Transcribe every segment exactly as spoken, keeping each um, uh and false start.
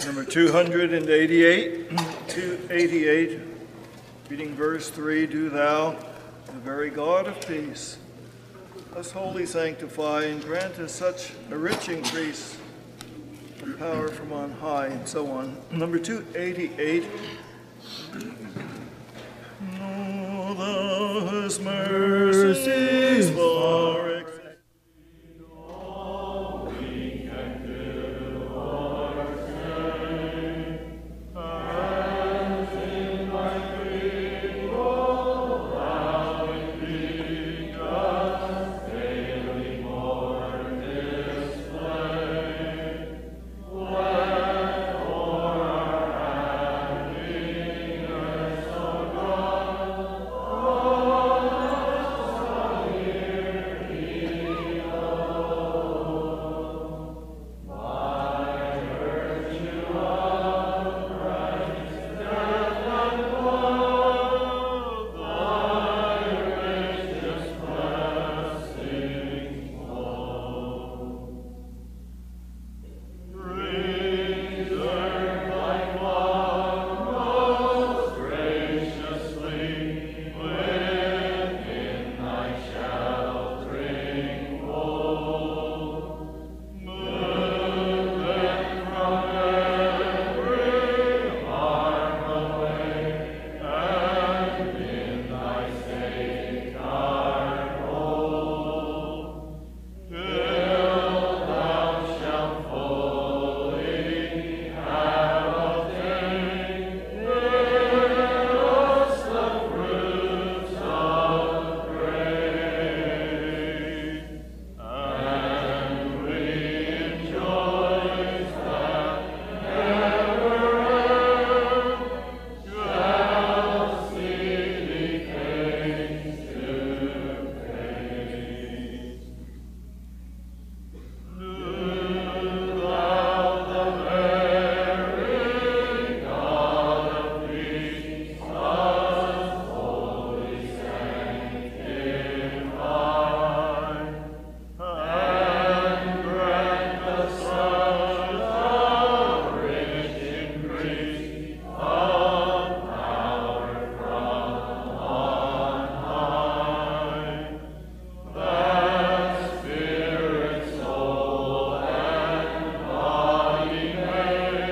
Number two hundred eighty-eight, two eighty-eight, reading verse three, do thou, the very God of peace, us wholly sanctify and grant us such a rich increase of power from on high, and so on. Number two eighty-eight, oh, thou hast mercies far exceed all we can do or say, as in thy kingdom thou indeed dost daily more display. Wherefore our happiness, O God, all hear thee, O by virtue of Christ's death and blood, thy gracious blessings flow. Preserve thy flock most graciously within thy sheltering fold. Move them from every harm away, and in thy safeguard hold, till thou shalt fully have obtained us the fruits of grace, and we rejoice that never end shall see thee face to face. Do thou, the very God of peace, us wholly sanctify, and grant us such a rich increase of power from on high, that spirit, soul, and body may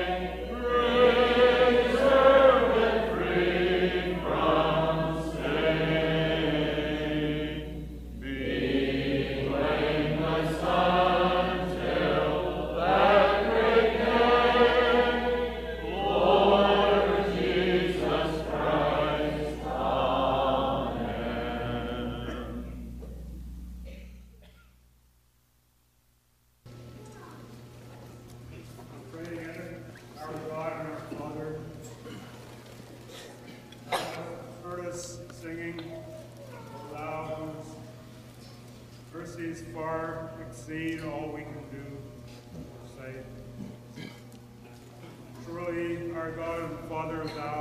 preserve and free from stain, be claim thy Son till that great day, Lord Jesus Christ. Amen. Pray together. Our God and our Father, thou hast heard us singing, O thou whose mercies far exceed all we can do or say. Surely, our God and Father, thou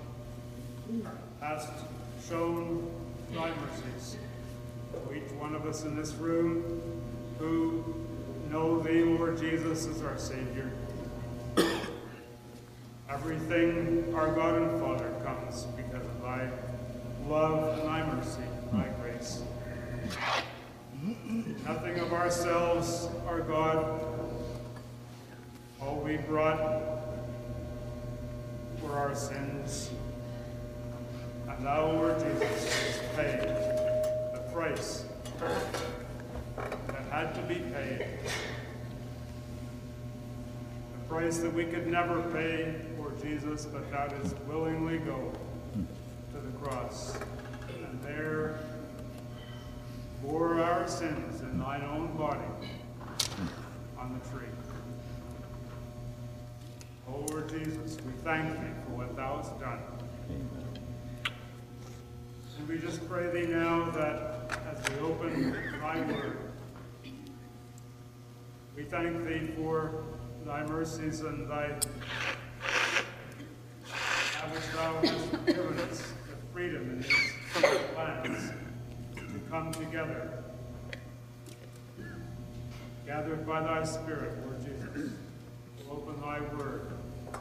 hast shown thy mercies to each one of us in this room who know thee, Lord Jesus, as our Savior. Everything, our God and Father, comes because of thy love and thy mercy and thy grace. Nothing of ourselves, our God. All we brought were our sins. And thou, Lord Jesus, hast paid the price that had to be paid. The price that we could never pay, Lord Jesus, but thou didst willingly go to the cross. And there bore our sins in thine own body on the tree. O Lord Jesus, we thank thee for what thou hast done. And we just pray thee now that as we open thy word, we thank thee for thy mercies and thy that which thou hast given us, the freedom in these lands to come together, gathered by thy Spirit, Lord Jesus, to open thy word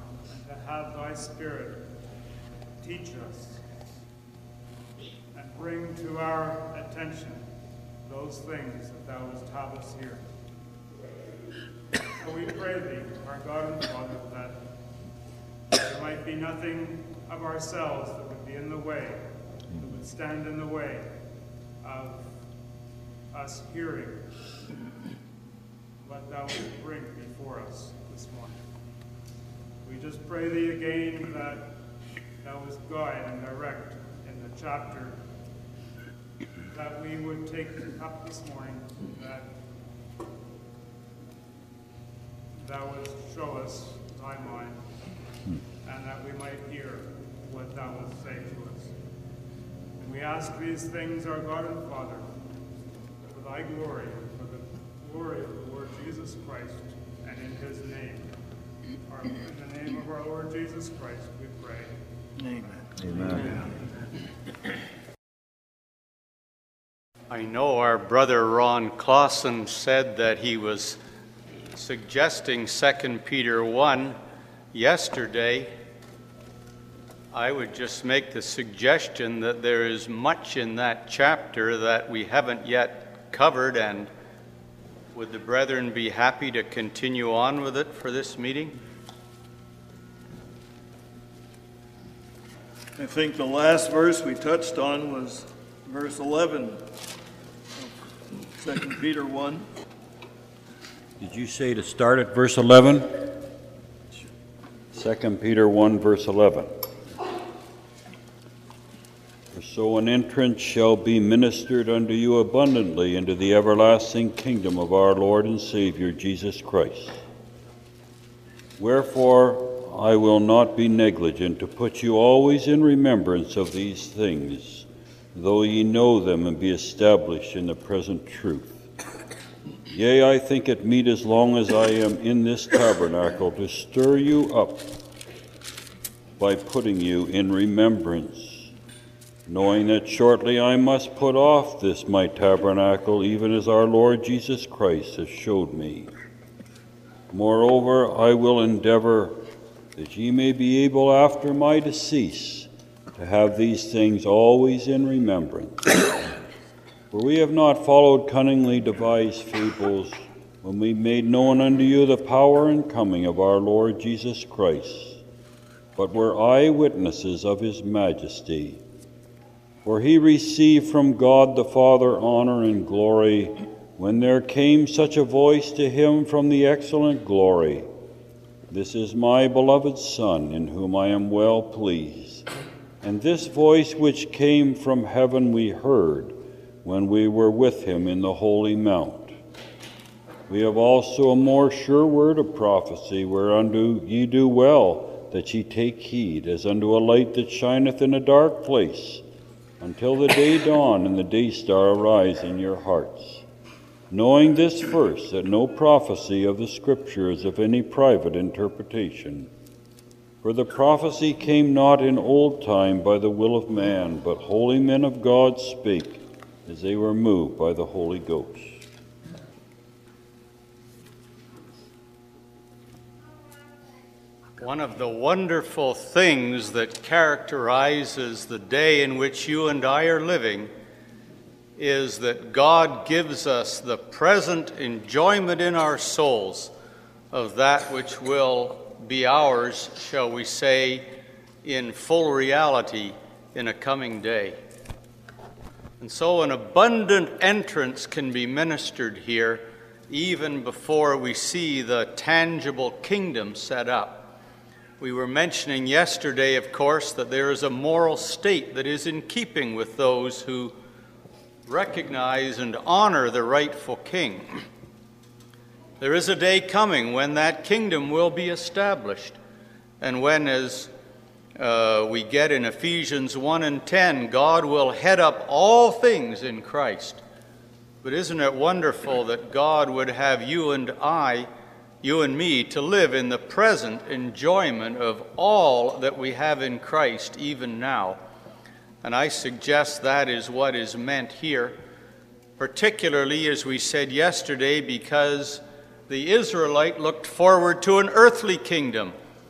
have thy Spirit teach us and bring to our attention those things that thou wouldst have us hear. So we pray thee, our God and Father, that there might be nothing of ourselves that would be in the way, that would stand in the way of us hearing what thou wilt bring before us this morning. We just pray thee again that thou wouldst guide and direct in the chapter that we would take up this morning, that thou wouldst show us thy mind, and that we might hear what thou wilt say to us. And we ask these things, our God and Father, for thy glory and for the glory of the Lord Jesus Christ, and in his name. Our, in the name of our Lord Jesus Christ, we pray. Amen. Amen. Amen. I know our brother Ron Clausen said that he was suggesting Second Peter one yesterday. I would just make the suggestion that there is much in that chapter that we haven't yet covered, and would the brethren be happy to continue on with it for this meeting? I think the last verse we touched on was verse eleven of Second Peter one. Did you say to start at verse eleven? Second Peter one, verse eleven. For so an entrance shall be ministered unto you abundantly into the everlasting kingdom of our Lord and Savior Jesus Christ. Wherefore I will not be negligent to put you always in remembrance of these things, though ye know them and be established in the present truth. Yea, I think it meet, as long as I am in this tabernacle, to stir you up by putting you in remembrance, knowing that shortly I must put off this my tabernacle, even as our Lord Jesus Christ has showed me. Moreover, I will endeavor that ye may be able after my decease to have these things always in remembrance. For we have not followed cunningly devised fables when we made known unto you the power and coming of our Lord Jesus Christ, but were eyewitnesses of his majesty. For he received from God the Father honor and glory, when there came such a voice to him from the excellent glory, This is my beloved Son, in whom I am well pleased. And this voice which came from heaven we heard, when we were with him in the holy mount. We have also a more sure word of prophecy, whereunto ye do well that ye take heed, as unto a light that shineth in a dark place, until the day dawn and the day star arise in your hearts. Knowing this first, that no prophecy of the Scripture is of any private interpretation. For the prophecy came not in old time by the will of man, but holy men of God spake, as they were moved by the Holy Ghost. One of the wonderful things that characterizes the day in which you and I are living is that God gives us the present enjoyment in our souls of that which will be ours, shall we say, in full reality in a coming day. And so an abundant entrance can be ministered here even before we see the tangible kingdom set up. We were mentioning yesterday, of course, that there is a moral state that is in keeping with those who recognize and honor the rightful king. There is a day coming when that kingdom will be established, and when, as uh, we get in Ephesians one and ten, God will head up all things in Christ. But isn't it wonderful that God would have you and I, you and me, to live in the present enjoyment of all that we have in Christ even now? And I suggest that is what is meant here, particularly, as we said yesterday, because the Israelite looked forward to an earthly kingdom,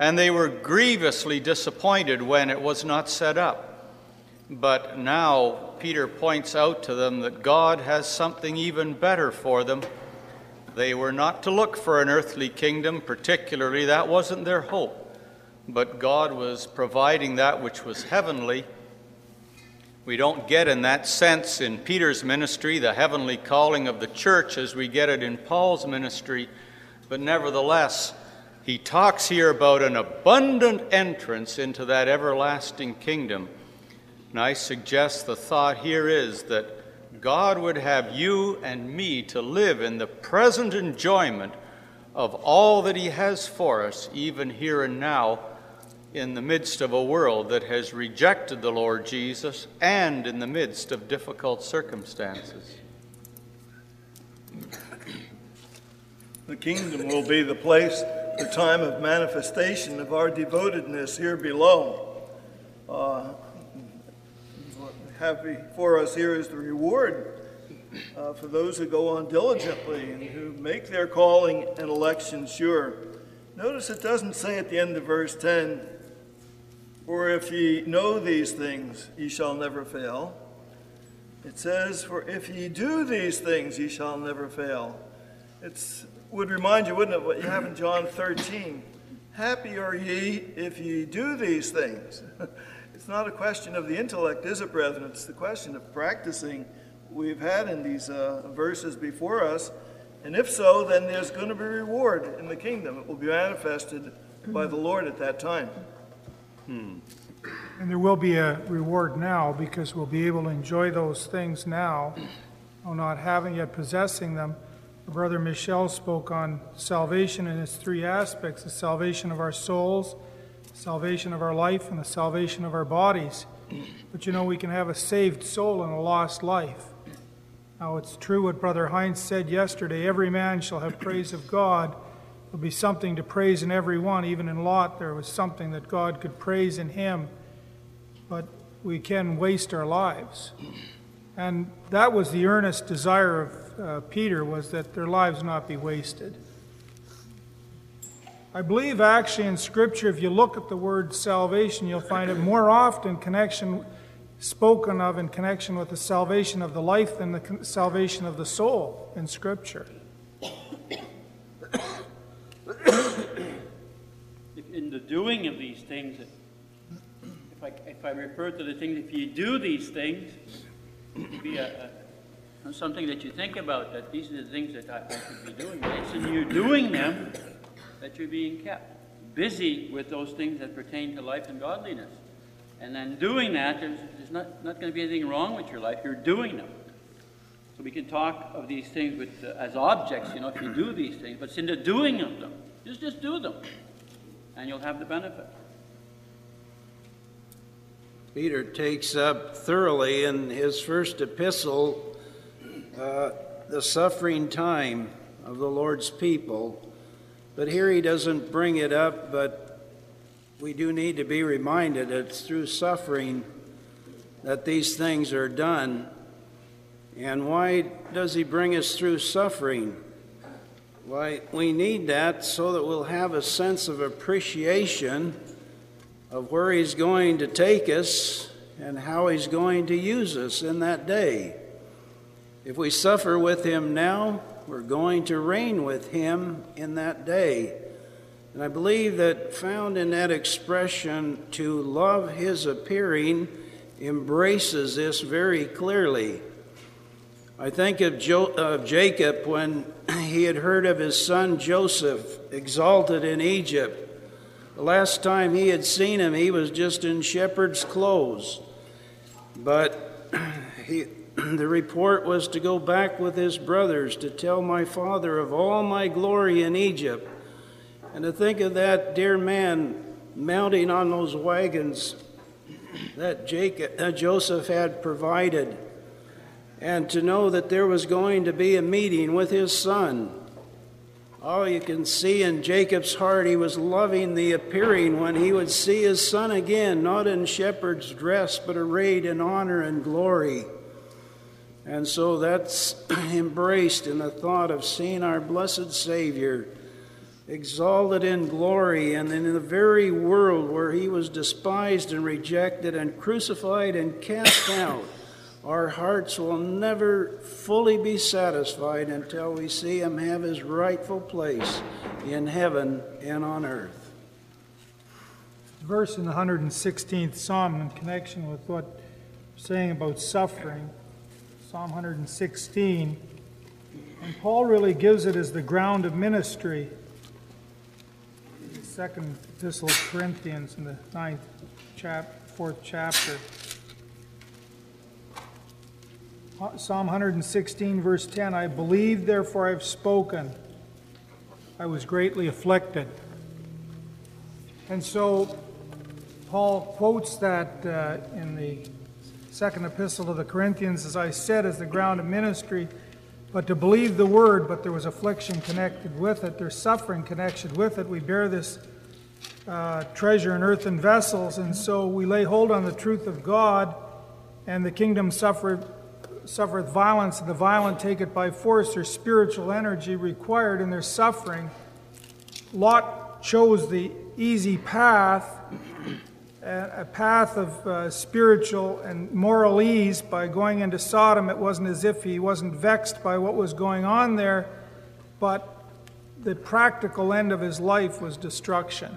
and they were grievously disappointed when it was not set up. But now Peter points out to them that God has something even better for them. They were not to look for an earthly kingdom particularly. That wasn't their hope. But God was providing that which was heavenly. We don't get in that sense in Peter's ministry the heavenly calling of the church as we get it in Paul's ministry. But nevertheless, he talks here about an abundant entrance into that everlasting kingdom. And I suggest the thought here is that God would have you and me to live in the present enjoyment of all that he has for us, even here and now, in the midst of a world that has rejected the Lord Jesus and in the midst of difficult circumstances. The kingdom will be the place, the time of manifestation of our devotedness here below. Uh, what we have before us here is the reward uh, for those who go on diligently and who make their calling and election sure. Notice it doesn't say at the end of verse ten, "For if ye know these things, ye shall never fail." It says, "For if ye do these things, ye shall never fail." It would remind you, wouldn't it, what you have in John thirteen? "Happy are ye if ye do these things." It's not a question of the intellect, is it, brethren? It's the question of practicing we've had in these uh, verses before us. And if so, then there's going to be reward in the kingdom. It will be manifested by the Lord at that time. Hmm. And there will be a reward now, because we'll be able to enjoy those things now, though not having yet possessing them. Brother Michel spoke on salvation in its three aspects: the salvation of our souls, salvation of our life, and the salvation of our bodies. But you know, we can have a saved soul and a lost life. Now, it's true what Brother Heinz said yesterday: every man shall have praise of God. There'll be something to praise in every one. Even in Lot, there was something that God could praise in him. But we can waste our lives. And that was the earnest desire of uh, Peter, was that their lives not be wasted. I believe actually in Scripture, if you look at the word salvation, you'll find it more often connection spoken of in connection with the salvation of the life than the salvation of the soul in Scripture. In the doing of these things, if I, if I refer to the things, if you do these things, it be a, a, something that you think about, that these are the things that I, I should be doing. But it's in you doing them that you're being kept busy with those things that pertain to life and godliness. And then doing that, there's, there's not, not going to be anything wrong with your life. You're doing them. So we can talk of these things with, uh, as objects, you know, if you do these things, but it's in the doing of them. Just, just do them, and you'll have the benefit. Peter takes up thoroughly in his first epistle uh, the suffering time of the Lord's people. But here he doesn't bring it up, but we do need to be reminded that it's through suffering that these things are done. And why does he bring us through suffering? Why, we need that so that we'll have a sense of appreciation of where he's going to take us and how he's going to use us in that day. If we suffer with him now, we're going to reign with him in that day. And I believe that found in that expression, to love his appearing, embraces this very clearly. I think of, jo- of Jacob when he had heard of his son Joseph exalted in Egypt. The last time he had seen him, he was just in shepherd's clothes. But he, the report was to go back with his brothers to tell my father of all my glory in Egypt. And to think of that dear man mounting on those wagons that Jacob, uh, Joseph had provided. And to know that there was going to be a meeting with his son. Oh, you can see in Jacob's heart he was loving the appearing when he would see his son again, not in shepherd's dress, but arrayed in honor and glory. And so that's embraced in the thought of seeing our blessed Savior exalted in glory, and in the very world where he was despised and rejected and crucified and cast out, our hearts will never fully be satisfied until we see him have his rightful place in heaven and on earth. Verse in the one hundred sixteenth Psalm in connection with what we're saying about suffering, Psalm one hundred sixteen, and Paul really gives it as the ground of ministry. The second epistle of Corinthians in the ninth chap, fourth chapter. Psalm one hundred sixteen, verse ten, I believed, therefore I have spoken. I was greatly afflicted. And so Paul quotes that uh, in the second epistle to the Corinthians, as I said, as the ground of ministry, but to believe the word, but there was affliction connected with it, there's suffering connected with it. We bear this uh, treasure in earthen vessels, and so we lay hold on the truth of God, and the kingdom suffereth, suffereth violence, and the violent take it by force. There's spiritual energy required in their suffering. Lot chose the easy path, a path of uh, spiritual and moral ease by going into Sodom. It wasn't as if he wasn't vexed by what was going on there, but the practical end of his life was destruction.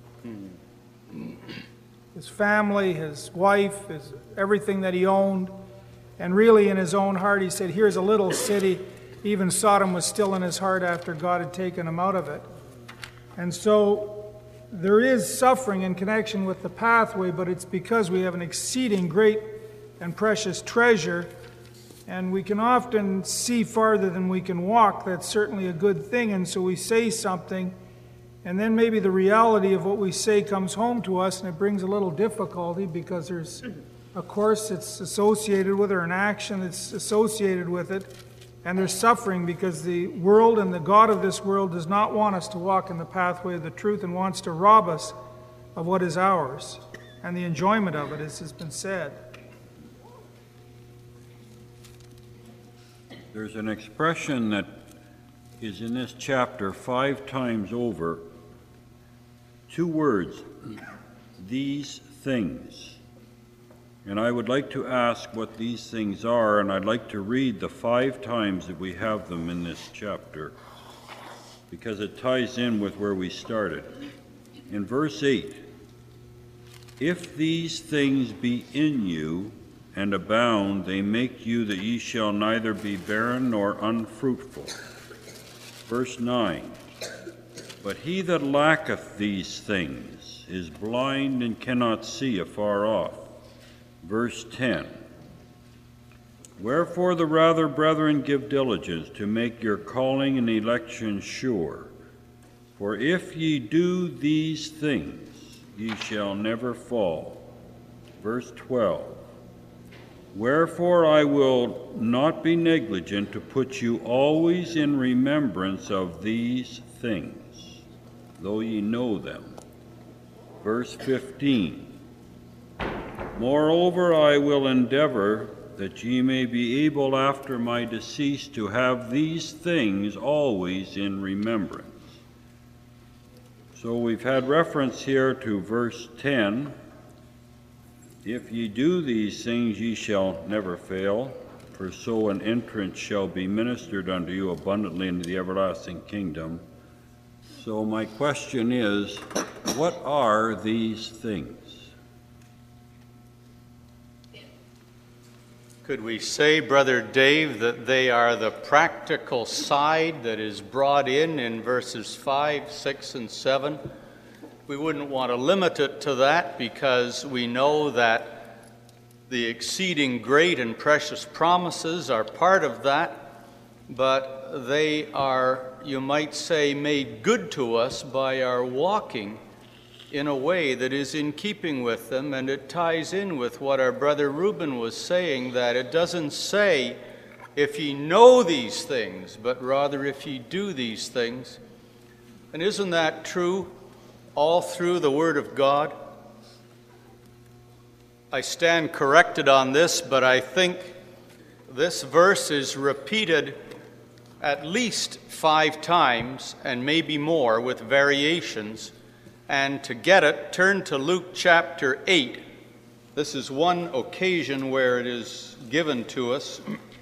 His family, his wife, his, everything that he owned, and really in his own heart he said, here's a little city. Even Sodom was still in his heart after God had taken him out of it. And so there is suffering in connection with the pathway, but it's because we have an exceeding great and precious treasure, and we can often see farther than we can walk. That's certainly a good thing, and so we say something, and then maybe the reality of what we say comes home to us, and it brings a little difficulty because there's a course that's associated with it, or an action that's associated with it, and there's suffering because the world and the God of this world does not want us to walk in the pathway of the truth and wants to rob us of what is ours and the enjoyment of it, as has been said. There's an expression that is in this chapter five times over. Two words, these things. And I would like to ask what these things are, and I'd like to read the five times that we have them in this chapter, because it ties in with where we started. In verse eight, if these things be in you and abound, they make you that ye shall neither be barren nor unfruitful. Verse nine, but he that lacketh these things is blind and cannot see afar off. Verse ten, wherefore the rather, brethren, give diligence to make your calling and election sure. For if ye do these things, ye shall never fall. Verse twelve, wherefore I will not be negligent to put you always in remembrance of these things, though ye know them. Verse fifteen, moreover, I will endeavor that ye may be able after my decease to have these things always in remembrance. So we've had reference here to verse ten. If ye do these things, ye shall never fail, for so an entrance shall be ministered unto you abundantly into the everlasting kingdom. So my question is, what are these things? Could we say, Brother Dave, that they are the practical side that is brought in in verses five, six, and seven? We wouldn't want to limit it to that because we know that the exceeding great and precious promises are part of that, but they are, you might say, made good to us by our walking in a way that is in keeping with them, and it ties in with what our brother Reuben was saying, that it doesn't say, if ye know these things, but rather if ye do these things. And isn't that true all through the Word of God? I stand corrected on this, but I think this verse is repeated at least five times, and maybe more with variations. And to get it, turn to Luke chapter eight. This is one occasion where it is given to us.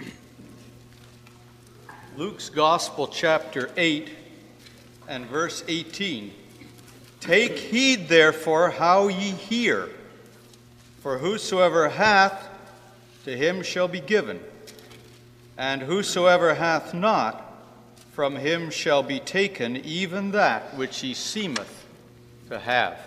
Luke's Gospel, chapter eight, and verse eighteen. Take heed, therefore, how ye hear. For whosoever hath, to him shall be given. And whosoever hath not, from him shall be taken even that which he seemeth to have.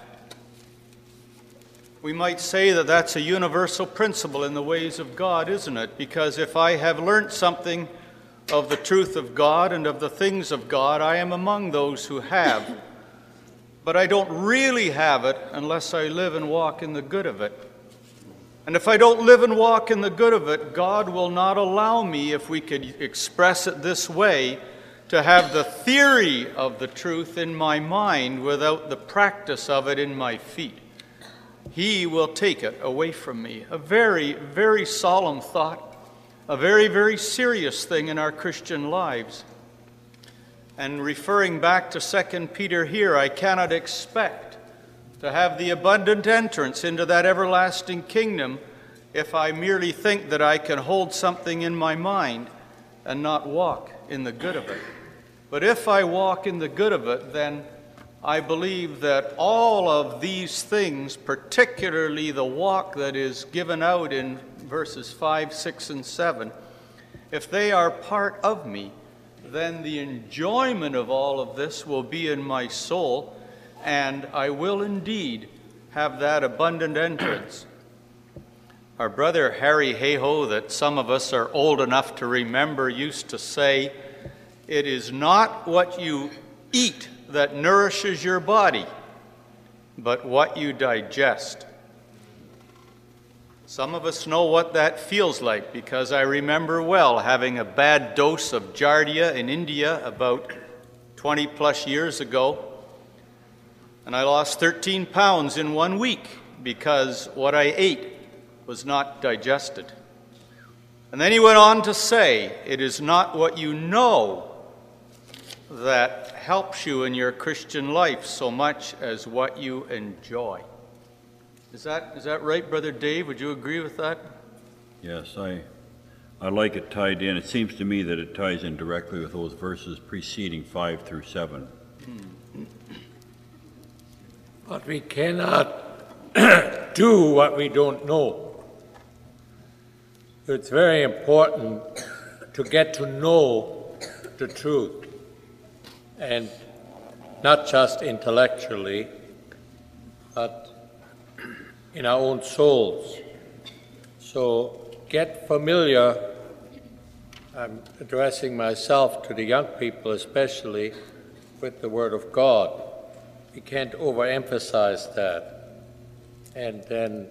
We might say that that's a universal principle in the ways of God, isn't it? Because if I have learnt something of the truth of God and of the things of God, I am among those who have. But I don't really have it unless I live and walk in the good of it. And if I don't live and walk in the good of it, God will not allow me, if we could express it this way, to have the theory of the truth in my mind without the practice of it in my feet. He will take it away from me. A very, very solemn thought, a very, very serious thing in our Christian lives. And referring back to Second Peter here, I cannot expect to have the abundant entrance into that everlasting kingdom if I merely think that I can hold something in my mind and not walk in the good of it. But if I walk in the good of it, then I believe that all of these things, particularly the walk that is given out in verses five, six, and seven, if they are part of me, then the enjoyment of all of this will be in my soul, and I will indeed have that abundant entrance. Our brother Harry Hayhoe, that some of us are old enough to remember, used to say, "It is not what you eat that nourishes your body, but what you digest." Some of us know what that feels like, because I remember well having a bad dose of Giardia in India about twenty plus years ago, and I lost thirteen pounds in one week because what I ate was not digested. And then he went on to say, it is not what you know that helps you in your Christian life so much as what you enjoy. Is that is that right, Brother Dave? Would you agree with that? Yes, I, I like it tied in. It seems to me that it ties in directly with those verses preceding five through seven. But we cannot do what we don't know. It's very important to get to know the truth, and not just intellectually, but in our own souls. So get familiar. I'm addressing myself to the young people especially with the Word of God. We can't overemphasize that. And then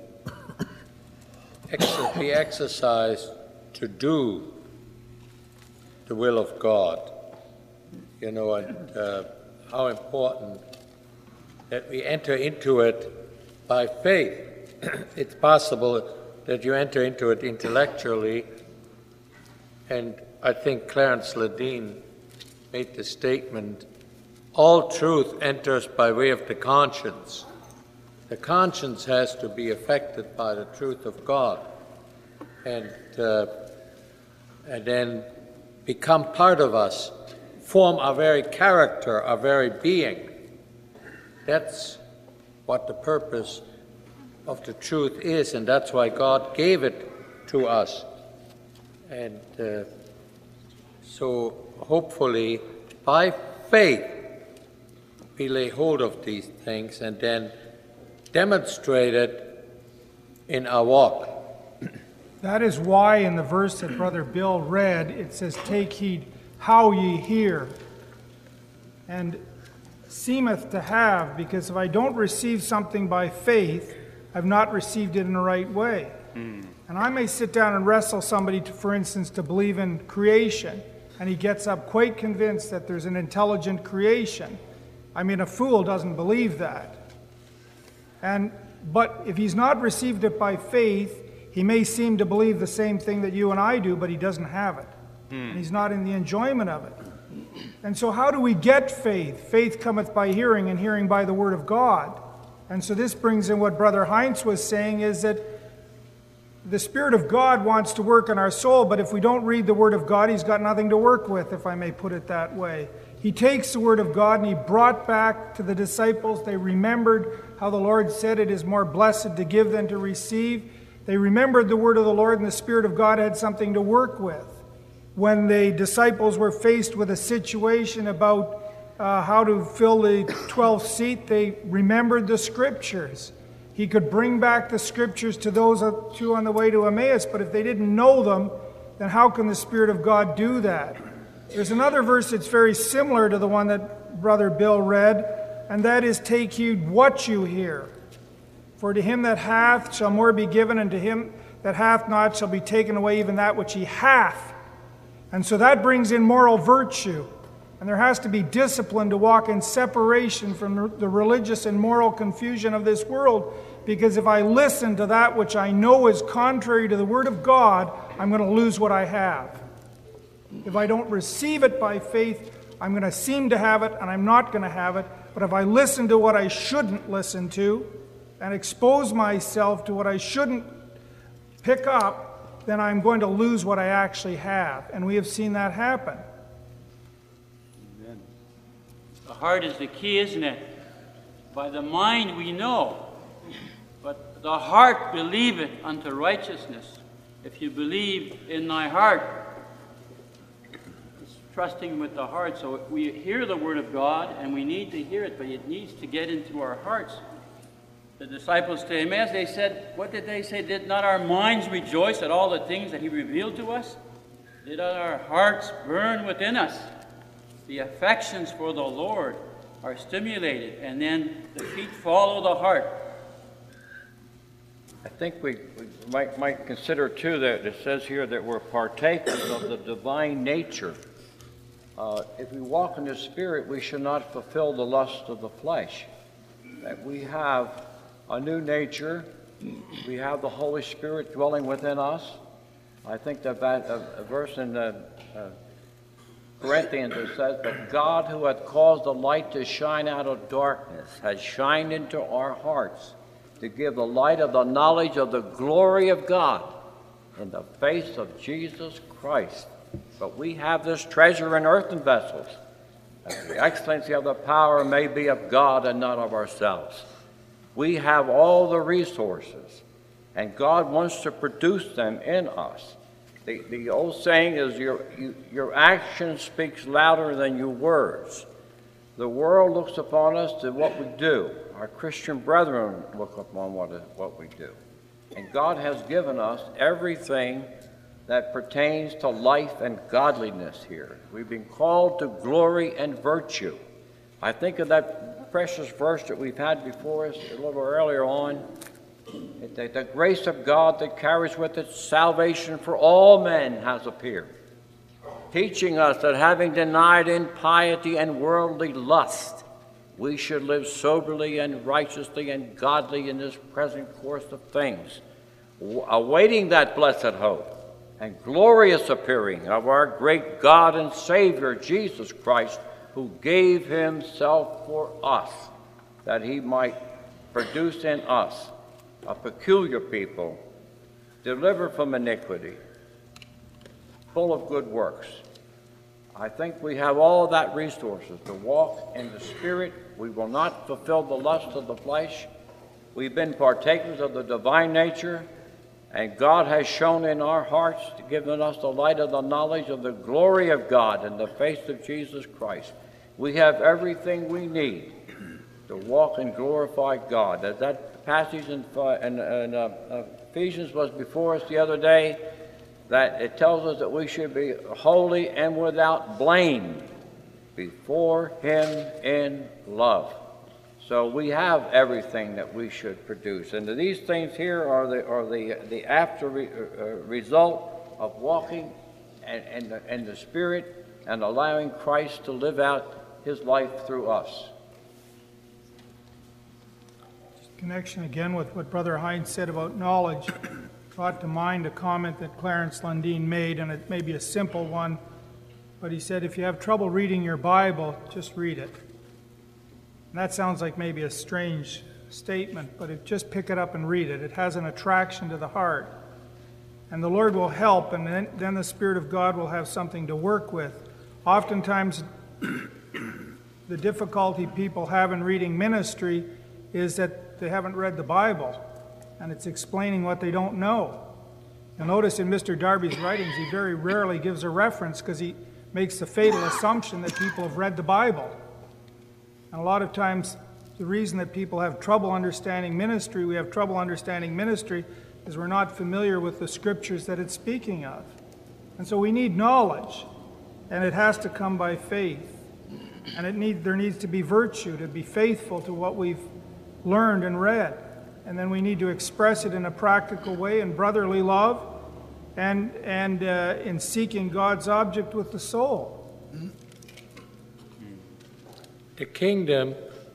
ex- be exercised to do the will of God. You know, and uh, how important that we enter into it by faith. It's possible that you enter into it intellectually, and I think Clarence Ledeen made the statement, all truth enters by way of the conscience. The conscience has to be affected by the truth of God, and uh, and then become part of us, form our very character, our very being. That's what the purpose of the truth is, and that's why God gave it to us. And uh, so hopefully by faith we lay hold of these things and then demonstrate it in our walk. That is why in the verse that Brother Bill read, it says, take heed how ye hear, and seemeth to have, because if I don't receive something by faith, I've not received it in the right way. Mm. And I may sit down and wrestle somebody, to, for instance, to believe in creation, and he gets up quite convinced that there's an intelligent creation. I mean, a fool doesn't believe that. And but if he's not received it by faith, he may seem to believe the same thing that you and I do, but he doesn't have it. and he's not in the enjoyment of it. And so how do we get faith? Faith cometh by hearing, and hearing by the word of God. And so this brings in what Brother Heinz was saying, is that the Spirit of God wants to work in our soul, but if we don't read the Word of God, he's got nothing to work with, if I may put it that way. He takes the Word of God and he brought back to the disciples. They remembered how the Lord said it is more blessed to give than to receive. They remembered the Word of the Lord, and the Spirit of God had something to work with. When the disciples were faced with a situation about uh, how to fill the twelfth seat, they remembered the Scriptures. He could bring back the Scriptures to those two on the way to Emmaus, but if they didn't know them, then how can the Spirit of God do that? There's another verse that's very similar to the one that Brother Bill read, and that is, take heed what you hear. For to him that hath shall more be given, and to him that hath not shall be taken away even that which he hath. And so that brings in moral virtue. And there has to be discipline to walk in separation from the religious and moral confusion of this world, because if I listen to that which I know is contrary to the Word of God, I'm going to lose what I have. If I don't receive it by faith, I'm going to seem to have it, and I'm not going to have it. But if I listen to what I shouldn't listen to and expose myself to what I shouldn't pick up, then I'm going to lose what I actually have. And we have seen that happen. The heart is the key, isn't it? By the mind we know, but the heart believeth unto righteousness. If you believe in thy heart, it's trusting with the heart. So we hear the Word of God, and we need to hear it, but it needs to get into our hearts. The disciples to Emmaus, they said, what did they say? Did not our minds rejoice at all the things that he revealed to us? Did not our hearts burn within us? The affections for the Lord are stimulated, and then the feet follow the heart. I think we, we might, might consider, too, that it says here that we're partakers of the divine nature. Uh, if we walk in the Spirit, we should not fulfill the lust of the flesh. That we have a new nature. We have the Holy Spirit dwelling within us. I think that a, a verse in the uh, Corinthians, it says, but God, who hath caused the light to shine out of darkness, has shined into our hearts to give the light of the knowledge of the glory of God in the face of Jesus Christ. But we have this treasure in earthen vessels, that the excellency of the power may be of God and not of ourselves. We have all the resources, and God wants to produce them in us. The, the old saying is, your, you, your action speaks louder than your words. The world looks upon us to what we do. Our Christian brethren look upon what, what we do. And God has given us everything that pertains to life and godliness here. We've been called to glory and virtue. I think of that precious verse that we've had before us a little earlier on. The, the grace of God that carries with it salvation for all men has appeared, teaching us that having denied impiety and worldly lust, we should live soberly and righteously and godly in this present course of things, awaiting that blessed hope and glorious appearing of our great God and Savior, Jesus Christ, who gave himself for us, that he might produce in us a peculiar people, delivered from iniquity, full of good works. I think we have all of that resources to walk in the Spirit. We will not fulfill the lust of the flesh. We've been partakers of the divine nature, and God has shown in our hearts, given us the light of the knowledge of the glory of God in the face of Jesus Christ. We have everything we need to walk and glorify God. As that passage in, in, in uh, Ephesians was before us the other day, that it tells us that we should be holy and without blame before him in love. So we have everything that we should produce. And these things here are the, are the, the after re, uh, result of walking in, in, the, in the Spirit and allowing Christ to live out his life through us. Connection again with what Brother Heinz said about knowledge. brought to mind a comment that Clarence Lundeen made, and it may be a simple one, but he said, if you have trouble reading your Bible, just read it. And that sounds like maybe a strange statement, but if, just pick it up and read it. It has an attraction to the heart. And the Lord will help, and then, then the Spirit of God will have something to work with. Oftentimes, the difficulty people have in reading ministry is that they haven't read the Bible, and it's explaining what they don't know. You'll notice in Mister Darby's writings, he very rarely gives a reference because he makes the fatal assumption that people have read the Bible. And a lot of times, the reason that people have trouble understanding ministry, we have trouble understanding ministry, is we're not familiar with the scriptures that it's speaking of. And so we need knowledge, and it has to come by faith. And it need, there needs to be virtue to be faithful to what we've learned and read. And then we need to express it in a practical way in brotherly love and, and uh, in seeking God's object with the soul. The kingdom,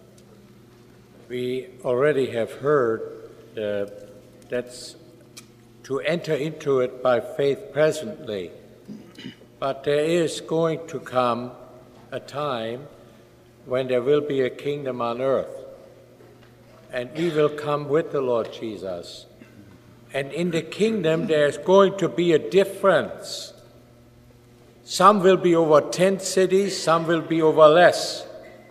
we already have heard, uh, that's to enter into it by faith presently. But there is going to come a time when there will be a kingdom on earth, and we will come with the Lord Jesus. And in the kingdom there's going to be a difference. Some will be over ten cities, some will be over less.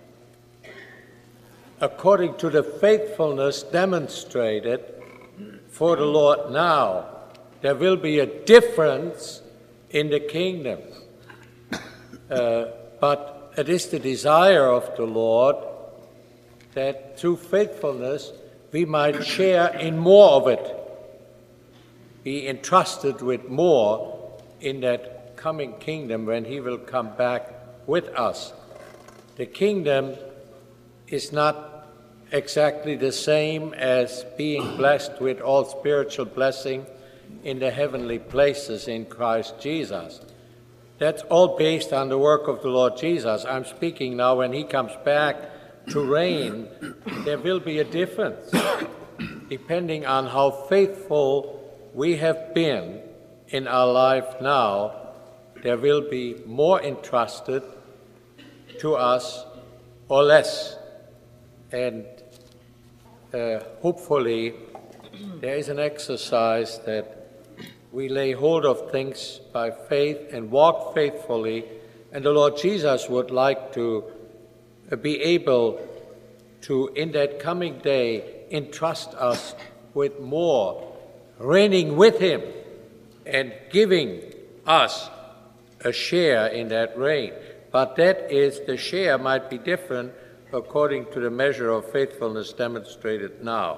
According to the faithfulness demonstrated for the Lord now, there will be a difference in the kingdom. Uh, but it is the desire of the Lord that through faithfulness we might share in more of it, be entrusted with more in that coming kingdom when he will come back with us. The kingdom is not exactly the same as being blessed with all spiritual blessing in the heavenly places in Christ Jesus. That's all based on the work of the Lord Jesus. I'm speaking now when he comes back to reign, there will be a difference depending on how faithful we have been in our life now. There will be more entrusted to us or less. And uh, hopefully there is an exercise that we lay hold of things by faith and walk faithfully, and the Lord Jesus would like to be able to, in that coming day, entrust us with more, reigning with him and giving us a share in that reign. But that is, the share might be different according to the measure of faithfulness demonstrated now.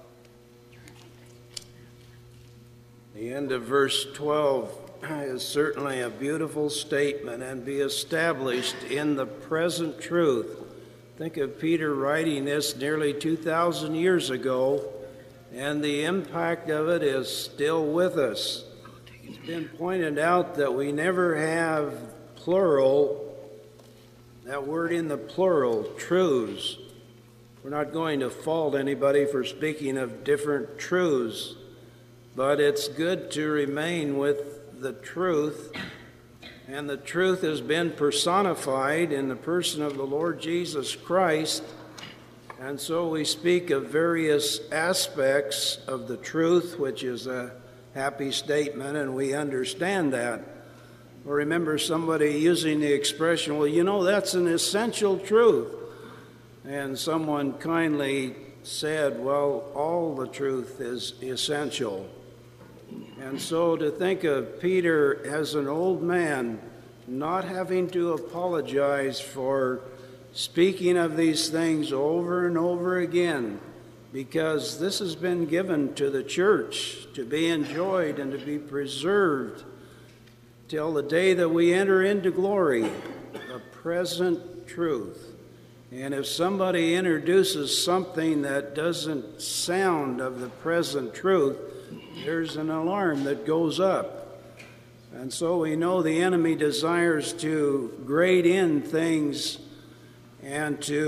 The end of verse twelve is certainly a beautiful statement, and be established in the present truth. Think of Peter writing this nearly two thousand years ago, and the impact of it is still with us. It's been pointed out that we never have plural, that word in the plural, truths. We're not going to fault anybody for speaking of different truths, but it's good to remain with the truth, and the truth has been personified in the person of the Lord Jesus Christ, and so we speak of various aspects of the truth, which is a happy statement, and we understand that. Or remember somebody using the expression, well, you know, that's an essential truth. And someone kindly said, well, all the truth is essential. And so to think of Peter as an old man not having to apologize for speaking of these things over and over again, because this has been given to the church to be enjoyed and to be preserved till the day that we enter into glory, the present truth. And if somebody introduces something that doesn't sound of the present truth, there's an alarm that goes up. And so we know the enemy desires to grade in things and to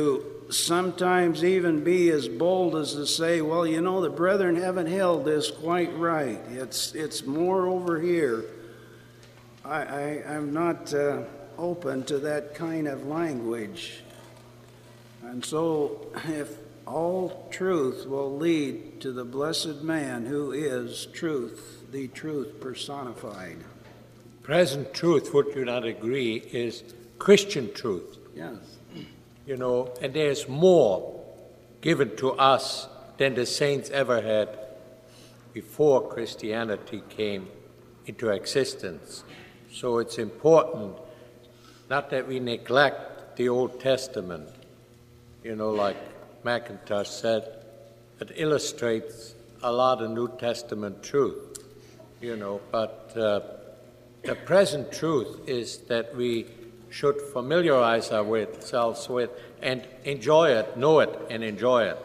sometimes even be as bold as to say, well, you know, the brethren haven't held this quite right. It's, it's more over here. I, I, I'm not uh, open to that kind of language. And so if all truth will lead to the blessed man who is truth, the truth personified. Present truth, would you not agree, is Christian truth. Yes. You know, and there's more given to us than the saints ever had before Christianity came into existence. So it's important not that we neglect the Old Testament, you know, like McIntosh said, it illustrates a lot of New Testament truth, you know, but uh, the present truth is that we should familiarize ourselves with and enjoy it, know it, and enjoy it.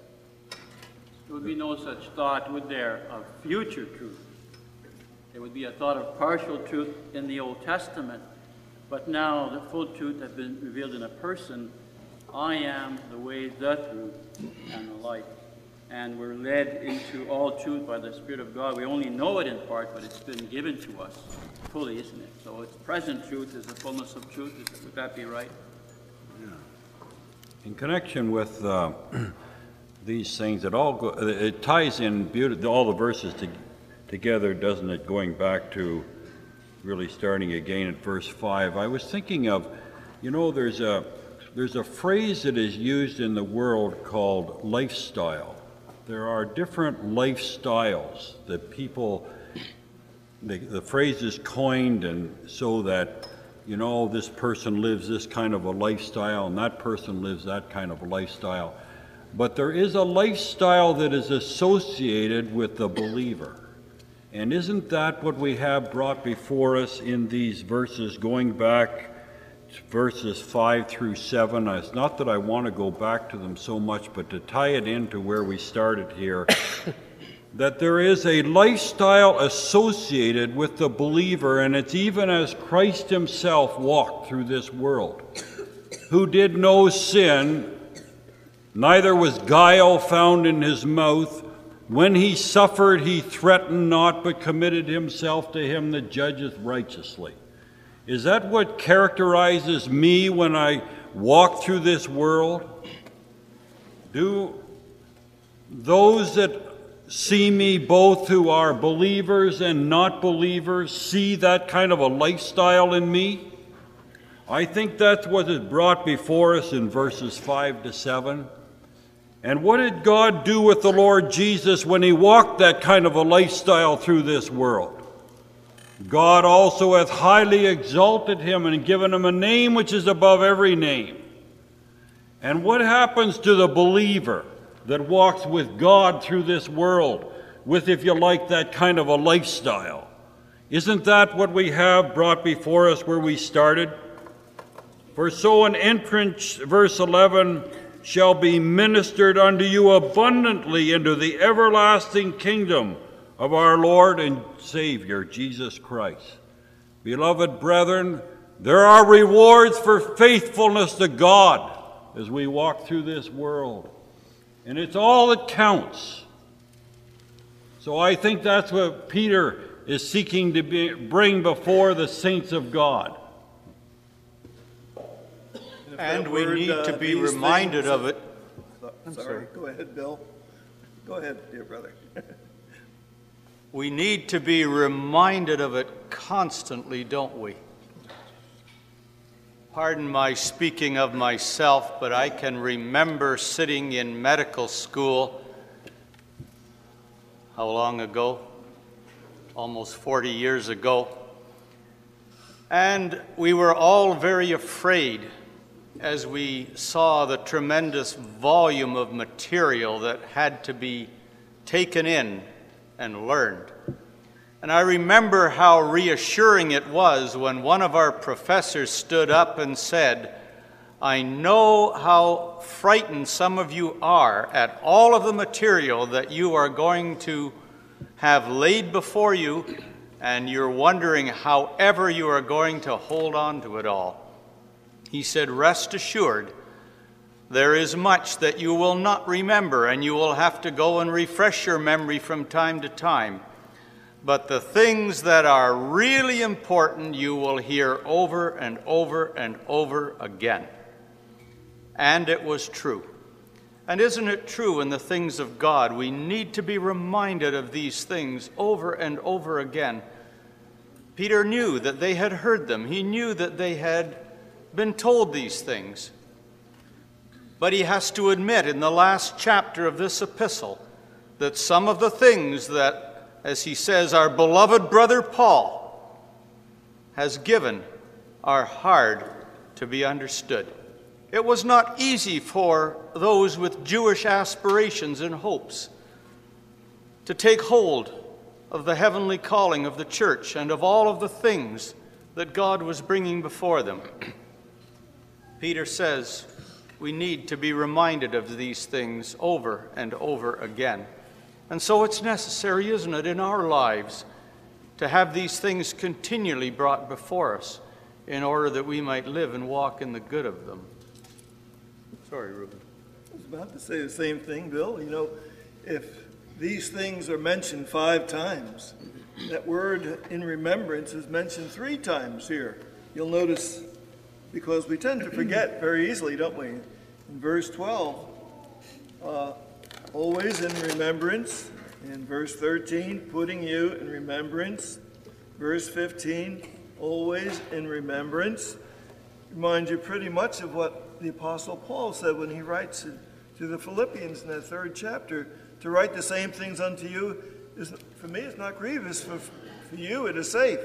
There would be no such thought, would there, of future truth. There would be a thought of partial truth in the Old Testament, but now the full truth has been revealed in a person. I am the way, the truth, and the life. And we're led into all truth by the Spirit of God. We only know it in part, but it's been given to us fully, isn't it? So it's present truth is the fullness of truth. Is, would that be right? Yeah. In connection with uh, these things, it all go, it ties in beauty, all the verses to, together, doesn't it? Going back to really starting again at verse five. I was thinking of, you know, there's a there's a phrase that is used in the world called lifestyle. There are different lifestyles that people, the, the phrase is coined, and so that, you know, this person lives this kind of a lifestyle and that person lives that kind of a lifestyle. But there is a lifestyle that is associated with the believer. And isn't that what we have brought before us in these verses, going back to verses five through seven? It's not that I want to go back to them so much, but to tie it into where we started here, that there is a lifestyle associated with the believer, and it's even as Christ himself walked through this world, who did no sin, neither was guile found in his mouth. When he suffered, he threatened not, but committed himself to him that judgeth righteously. Is that what characterizes me when I walk through this world? Do those that see me, both who are believers and not believers, see that kind of a lifestyle in me? I think that's what is brought before us in verses five to seven. And what did God do with the Lord Jesus when he walked that kind of a lifestyle through this world? God also hath highly exalted him and given him a name which is above every name. And what happens to the believer that walks with God through this world, with, if you like, that kind of a lifestyle? Isn't that what we have brought before us where we started? For so an entrance, verse eleven, shall be ministered unto you abundantly into the everlasting kingdom of our Lord and Savior, Jesus Christ. Beloved brethren, there are rewards for faithfulness to God as we walk through this world. And it's all that counts. So I think that's what Peter is seeking to be, bring before the saints of God. And we need uh, to be reminded of it. I'm sorry, go ahead, Bill. Go ahead, dear brother. We need to be reminded of it constantly, don't we? Pardon my speaking of myself, but I can remember sitting in medical school, how long ago? Almost forty years ago. And we were all very afraid as we saw the tremendous volume of material that had to be taken in and learned. And I remember how reassuring it was when one of our professors stood up and said, I know how frightened some of you are at all of the material that you are going to have laid before you, and you're wondering however you are going to hold on to it all. He said, rest assured, There is much that you will not remember, and you will have to go and refresh your memory from time to time. But the things that are really important, you will hear over and over and over again. And it was true. And isn't it true in the things of God? We need to be reminded of these things over and over again. Peter knew that they had heard them. He knew that they had been told these things. But he has to admit in the last chapter of this epistle that some of the things that, as he says, our beloved brother Paul has given are hard to be understood. It was not easy for those with Jewish aspirations and hopes to take hold of the heavenly calling of the church and of all of the things that God was bringing before them. Peter says we need to be reminded of these things over and over again. And so it's necessary, isn't it, in our lives to have these things continually brought before us in order that we might live and walk in the good of them. Sorry, Reuben. I was about to say the same thing, Bill. You know, if these things are mentioned five times, that word in remembrance is mentioned three times here. You'll notice, because we tend to forget very easily, don't we? In verse twelve, uh, always in remembrance. In verse thirteen, putting you in remembrance. Verse fifteen, always in remembrance. Reminds you pretty much of what the Apostle Paul said when he writes to the Philippians in that third chapter. To write the same things unto you, is, for me, it's not grievous. For, for you, it is safe.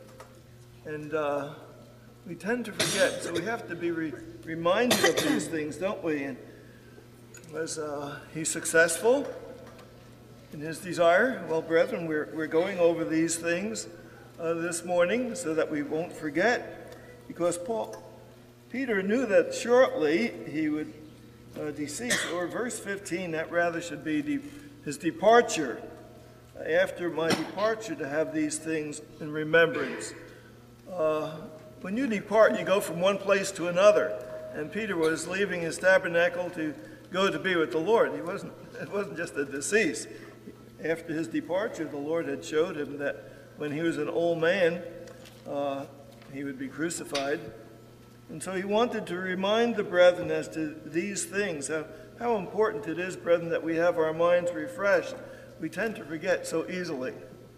And uh, we tend to forget, so we have to be re- reminded of these things, don't we? And was uh, he successful in his desire? Well, brethren, we're, we're going over these things uh, this morning so that we won't forget, because Paul, Peter knew that shortly he would uh, decease, or verse fifteen, that rather should be de- his departure. After my departure, to have these things in remembrance. Uh, when you depart, you go from one place to another. And Peter was leaving his tabernacle to go to be with the Lord. He wasn't, it wasn't just a decease. After his departure, the Lord had showed him that when he was an old man, uh, he would be crucified. And so he wanted to remind the brethren as to these things, how, how important it is, brethren, that we have our minds refreshed. We tend to forget so easily.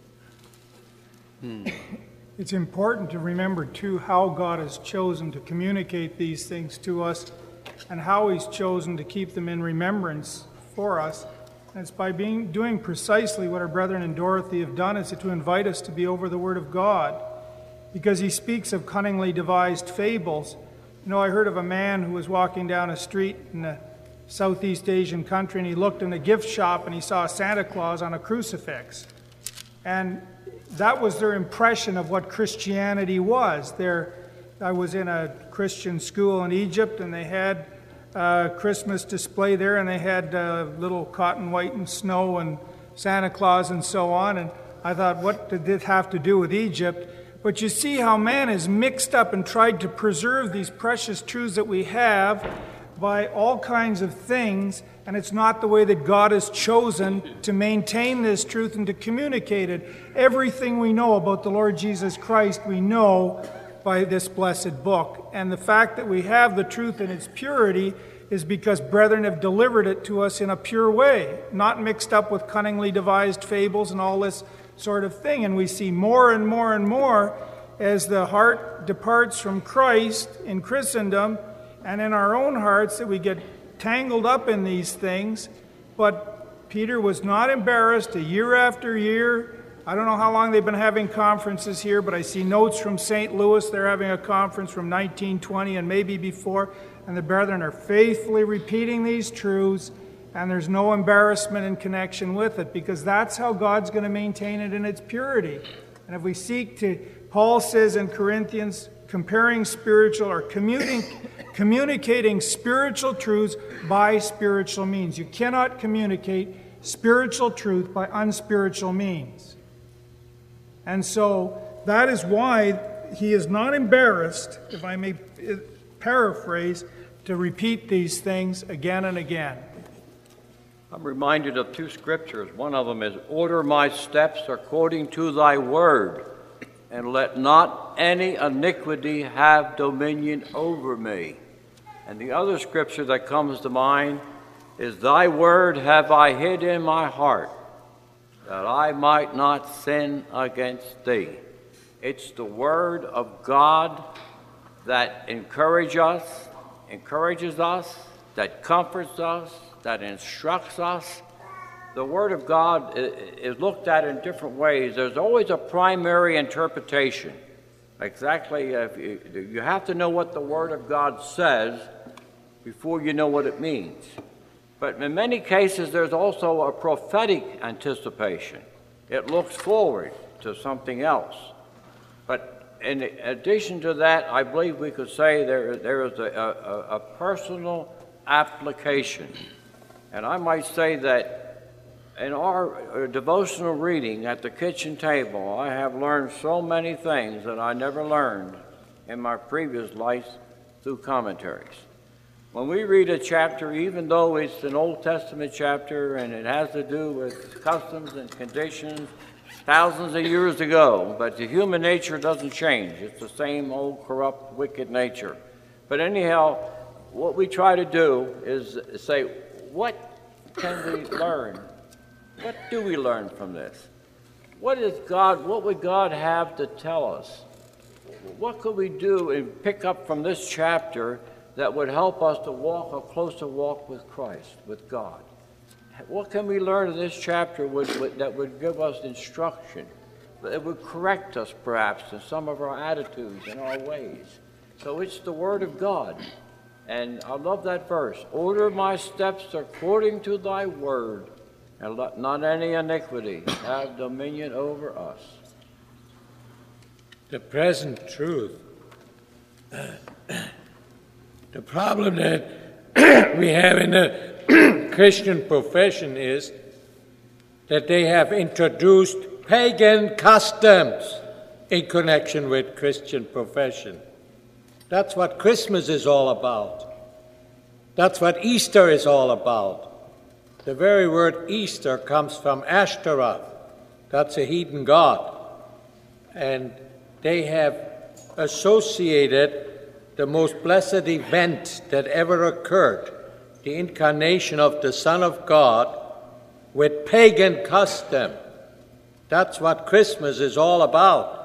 Hmm. It's important to remember, too, how God has chosen to communicate these things to us and how he's chosen to keep them in remembrance for us. And it's by being doing precisely what our brethren and Dorothy have done, is to invite us to be over the Word of God, because he speaks of cunningly devised fables. You know, I heard of a man who was walking down a street in a Southeast Asian country, and he looked in a gift shop and he saw Santa Claus on a crucifix. And that was their impression of what Christianity was. There, I was in a Christian school in Egypt, and they had a Christmas display there, and they had uh, little cotton white and snow and Santa Claus and so on. And I thought, what did this have to do with Egypt? But you see how man is mixed up and tried to preserve these precious truths that we have by all kinds of things, and it's not the way that God has chosen to maintain this truth and to communicate it. Everything we know about the Lord Jesus Christ, we know by this blessed book. And the fact that we have the truth in its purity is because brethren have delivered it to us in a pure way, not mixed up with cunningly devised fables and all this sort of thing. And we see more and more and more as the heart departs from Christ in Christendom and in our own hearts, that we get tangled up in these things. But Peter was not embarrassed. A year after year, I don't know how long they've been having conferences here, but I see notes from Saint Louis. They're having a conference from nineteen twenty and maybe before, and the brethren are faithfully repeating these truths, and there's no embarrassment in connection with it, because that's how God's going to maintain it in its purity. And if we seek to, Paul says in Corinthians, comparing spiritual or communicating communicating spiritual truths by spiritual means. You cannot communicate spiritual truth by unspiritual means. And so that is why he is not embarrassed, if I may paraphrase, to repeat these things again and again. I'm reminded of two scriptures. One of them is, order my steps according to thy word, and let not any iniquity have dominion over me. And the other scripture that comes to mind is, thy word have I hid in my heart, that I might not sin against thee. It's the word of God that encourages us, encourages us, that comforts us, that instructs us. The Word of God is looked at in different ways. There's always a primary interpretation. Exactly, if you, you have to know what the Word of God says before you know what it means. But in many cases, there's also a prophetic anticipation. It looks forward to something else. But in addition to that, I believe we could say there, there is a, a, a personal application. And I might say that in our devotional reading at the kitchen table, I have learned so many things that I never learned in my previous life through commentaries. When we read a chapter, even though it's an Old Testament chapter and it has to do with customs and conditions thousands of years ago, but the human nature doesn't change. It's the same old corrupt, wicked nature. But anyhow, what we try to do is say, what can we learn? What do we learn from this? What is God, what would God have to tell us? What could we do and pick up from this chapter that would help us to walk a closer walk with Christ, with God? What can we learn in this chapter would, would, that would give us instruction, that would correct us perhaps in some of our attitudes and our ways? So it's the Word of God. And I love that verse. Order my steps according to thy word, and let not any iniquity have dominion over us. The present truth. The problem that we have in the Christian profession is that they have introduced pagan customs in connection with Christian profession. That's what Christmas is all about. That's what Easter is all about. The very word Easter comes from Ashtaroth. That's a heathen god. And they have associated the most blessed event that ever occurred, the incarnation of the Son of God, with pagan custom. That's what Christmas is all about.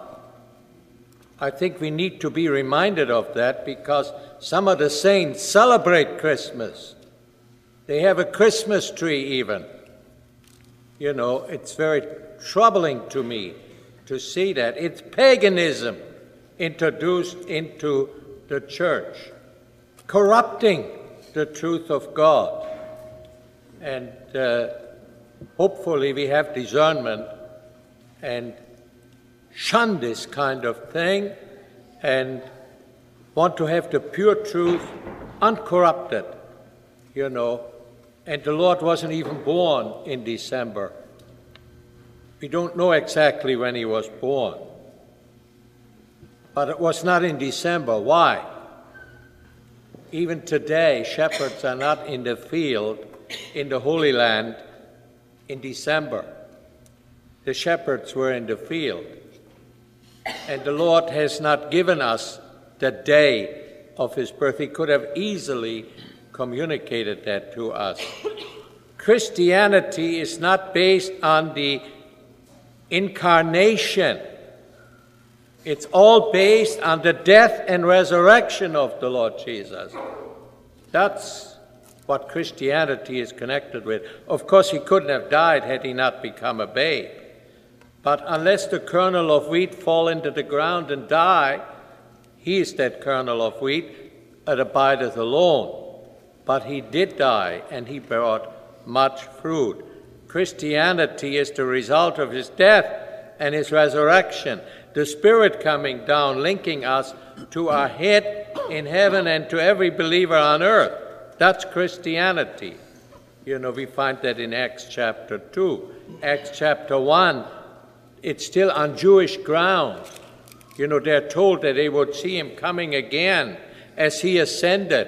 I think we need to be reminded of that because some of the saints celebrate Christmas. They have a Christmas tree even. You know, it's very troubling to me to see that. It's paganism introduced into the church, corrupting the truth of God. And uh, hopefully we have discernment and shun this kind of thing and want to have the pure truth uncorrupted, you know. And the Lord wasn't even born in December. We don't know exactly when he was born. But it was not in December. Why? Even today, shepherds are not in the field in the Holy Land in December. The shepherds were in the field. And the Lord has not given us the day of his birth. He could have easily communicated that to us. Christianity is not based on the incarnation. It's all based on the death and resurrection of the Lord Jesus. That's what Christianity is connected with. Of course, he couldn't have died had he not become a babe. But unless the kernel of wheat fall into the ground and die, he is that kernel of wheat that abideth alone. But he did die, and he brought much fruit. Christianity is the result of his death and his resurrection, the Spirit coming down, linking us to our head in heaven and to every believer on earth. That's Christianity. You know, we find that in Acts chapter two. Acts chapter one, it's still on Jewish ground. You know, they're told that they would see him coming again as he ascended.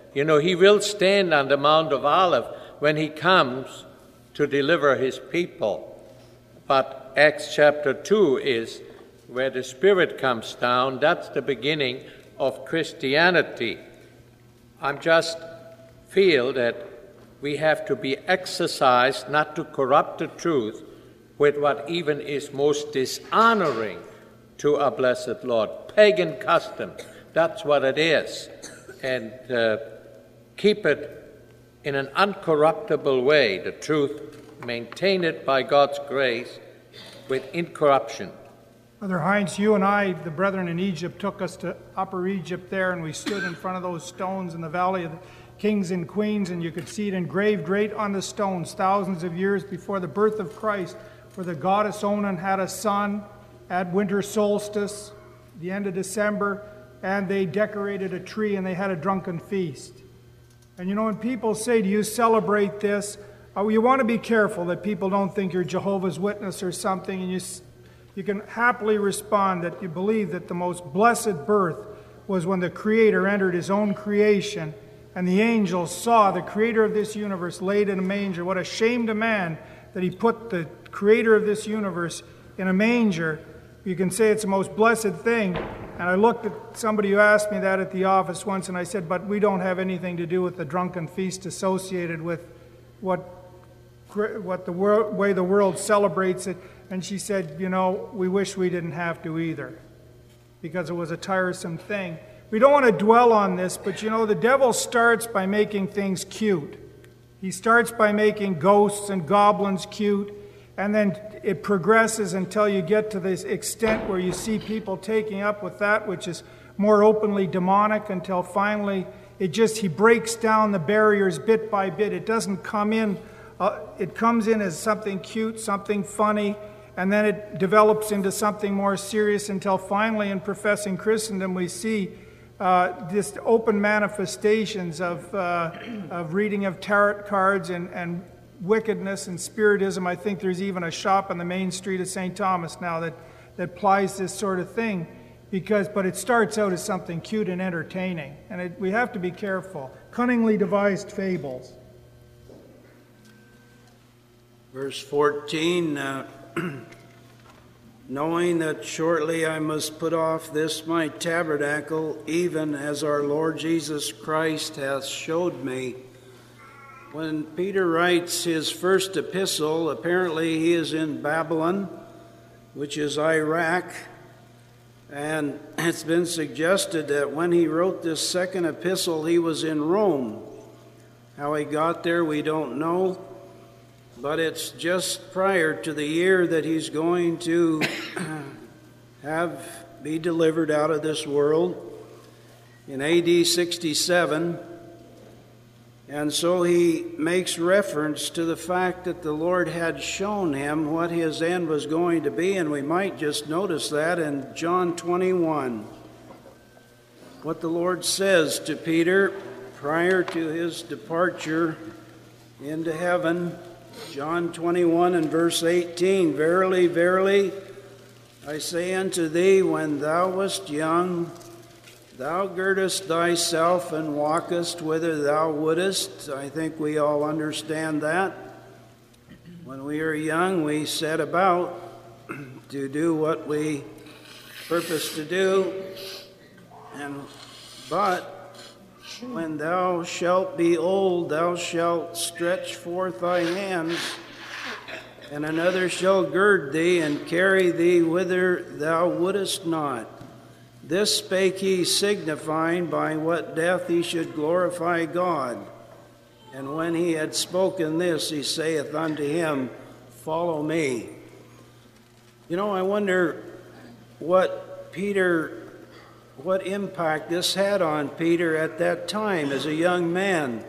you know, he will stand on the Mount of Olives when he comes to deliver his people. But Acts chapter two is where the Spirit comes down. That's the beginning of Christianity. I'm just feel that we have to be exercised not to corrupt the truth with what even is most dishonoring to our blessed Lord. Pagan custom, that's what it is. And uh, keep it in an uncorruptible way, the truth, maintain it by God's grace with incorruption. Brother Heinz, you and I, the brethren in Egypt, took us to Upper Egypt there, and we stood in front of those stones in the Valley of the Kings and Queens, and you could see it engraved right on the stones, thousands of years before the birth of Christ, where the goddess Onan had a son at winter solstice, the end of December, and they decorated a tree and they had a drunken feast. And you know, when people say, do you celebrate this? Oh, you want to be careful that people don't think you're Jehovah's Witness or something, and you you can happily respond that you believe that the most blessed birth was when the Creator entered his own creation, and the angels saw the Creator of this universe laid in a manger. What a shame to man that he put the Creator of this universe in a manger. You can say it's the most blessed thing. And I looked at somebody who asked me that at the office once, and I said, but we don't have anything to do with the drunken feast associated with what, what the world, way the world celebrates it. And she said, you know, we wish we didn't have to either, because it was a tiresome thing. We don't want to dwell on this, but you know, the devil starts by making things cute. He starts by making ghosts and goblins cute, and then it progresses until you get to this extent where you see people taking up with that which is more openly demonic, until finally it just, he breaks down the barriers bit by bit. It doesn't come in, uh, it comes in as something cute, something funny, and then it develops into something more serious, until finally in professing Christendom we see uh, just open manifestations of, uh, of reading of tarot cards and, and wickedness and spiritism. I think there's even a shop on the main street of Saint Thomas now that, that plies this sort of thing, because, but it starts out as something cute and entertaining, and it, we have to be careful. Cunningly devised fables. Verse fourteen, uh, knowing that shortly I must put off this my tabernacle, even as our Lord Jesus Christ hath showed me. When Peter writes his first epistle, apparently he is in Babylon, which is Iraq, and it's been suggested that when he wrote this second epistle, he was in Rome. How he got there, we don't know. But it's just prior to the year that he's going to have be delivered out of this world in A D sixty-seven. And so he makes reference to the fact that the Lord had shown him what his end was going to be, and we might just notice that in John twenty-one. What the Lord says to Peter prior to his departure into heaven. John twenty-one and verse eighteen, Verily, verily, I say unto thee, when thou wast young, thou girdest thyself and walkest whither thou wouldest. I think we all understand that. When we are young, we set about to do what we purpose to do. And but when thou shalt be old, thou shalt stretch forth thy hands, and another shall gird thee and carry thee whither thou wouldest not. This spake he, signifying by what death he should glorify God. And when he had spoken this, he saith unto him, Follow me. You know, I wonder what Peter... what impact this had on Peter at that time as a young man.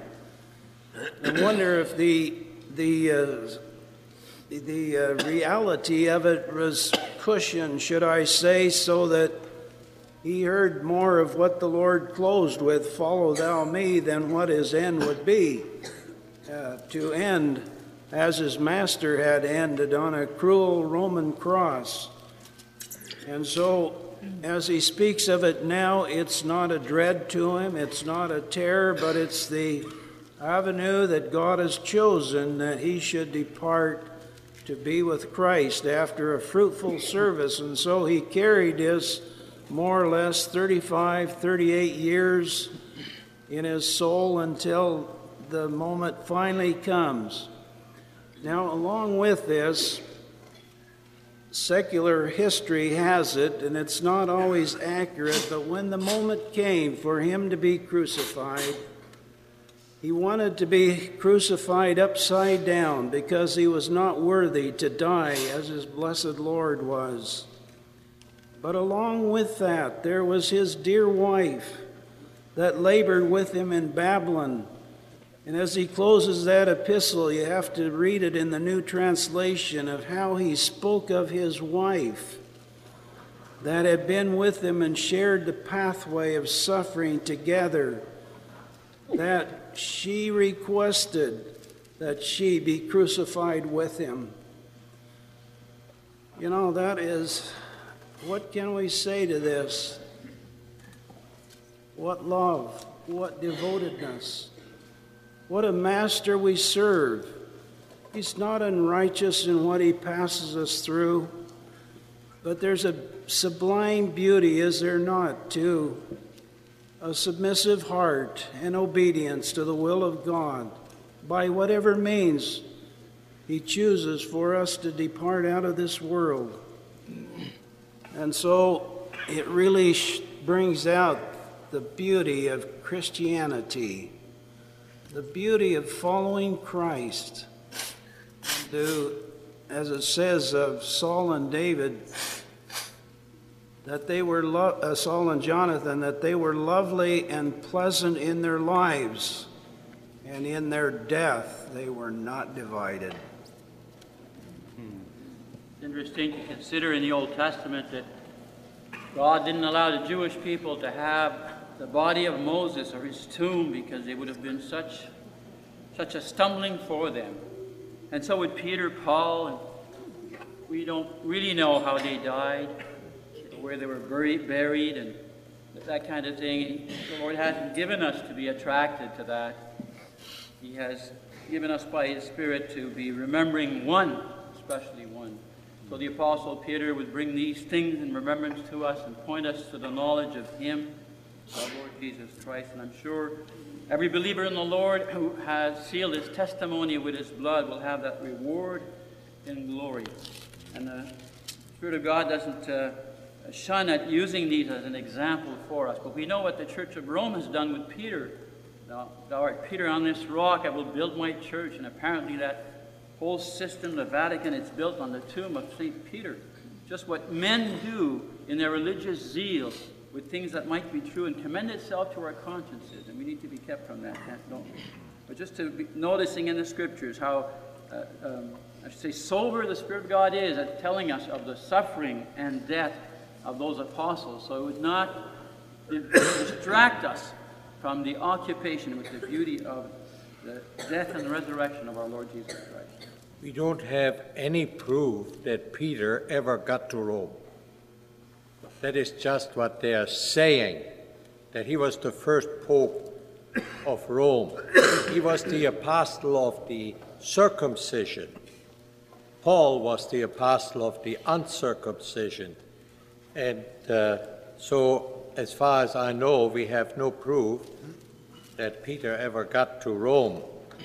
I wonder if the the uh, the uh, reality of it was cushioned, should I say, so that he heard more of what the Lord closed with, "Follow thou me," than what his end would be, uh, to end as his master had ended on a cruel Roman cross. And so as he speaks of it now, it's not a dread to him, it's not a terror, but it's the avenue that God has chosen that he should depart to be with Christ after a fruitful service. And so he carried this more or less thirty-five, thirty-eight years in his soul until the moment finally comes. Now, along with this, secular history has it, and it's not always accurate, but when the moment came for him to be crucified, he wanted to be crucified upside down because he was not worthy to die as his blessed Lord was. But along with that, there was his dear wife that labored with him in Babylon. And as he closes that epistle, you have to read it in the New Translation of how he spoke of his wife that had been with him and shared the pathway of suffering together, that she requested that she be crucified with him. You know, that is, what can we say to this? What love, what devotedness. What a master we serve. He's not unrighteous in what he passes us through, but there's a sublime beauty, is there not, to a submissive heart and obedience to the will of God by whatever means he chooses for us to depart out of this world. And so it really brings out the beauty of Christianity, the beauty of following Christ. To, as it says of Saul and David, that they were lo- uh, Saul and Jonathan, that they were lovely and pleasant in their lives, and in their death they were not divided. It's interesting to consider in the Old Testament that God didn't allow the Jewish people to have the body of Moses or his tomb because it would have been such, such a stumbling for them. And so with Peter, Paul, and we don't really know how they died, where they were buried, buried and that kind of thing. The Lord hasn't given us to be attracted to that. He has given us by his Spirit to be remembering one, especially one. So the Apostle Peter would bring these things in remembrance to us and point us to the knowledge of him, our Lord Jesus Christ. And I'm sure every believer in the Lord who has sealed his testimony with his blood will have that reward in glory. And the Spirit of God doesn't uh, shun at using these as an example for us. But we know what the Church of Rome has done with Peter. Thou, thou art Peter, on this rock I will build my church. And apparently that whole system, the Vatican, it's built on the tomb of Saint Peter. Just what men do in their religious zeal with things that might be true and commend itself to our consciences. And we need to be kept from that, don't we? But just to be noticing in the Scriptures how, uh, um, I should say, sober the Spirit of God is at telling us of the suffering and death of those apostles, so it would not distract us from the occupation with the beauty of the death and the resurrection of our Lord Jesus Christ. We don't have any proof that Peter ever got to Rome. That is just what they are saying, that he was the first pope of Rome. He was the apostle of the circumcision. Paul was the apostle of the uncircumcision. And uh, so, as far as I know, we have no proof that Peter ever got to Rome.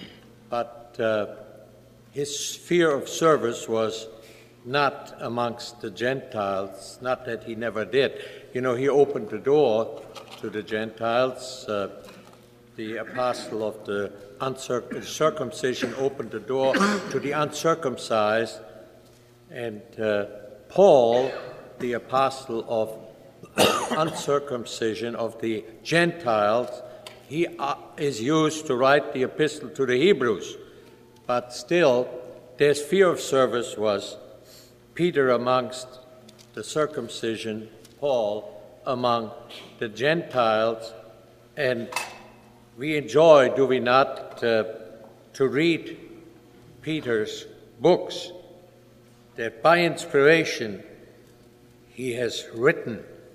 But uh, his sphere of service was not amongst the Gentiles, not that he never did. You know, he opened the door to the Gentiles. Uh, the apostle of the uncirc- circumcision opened the door to the uncircumcised. And uh, Paul, the apostle of uncircumcision of the Gentiles, he uh, is used to write the epistle to the Hebrews. But still, their sphere of service was Peter amongst the circumcision, Paul among the Gentiles. And we enjoy, do we not, uh, to read Peter's books, that by inspiration he has written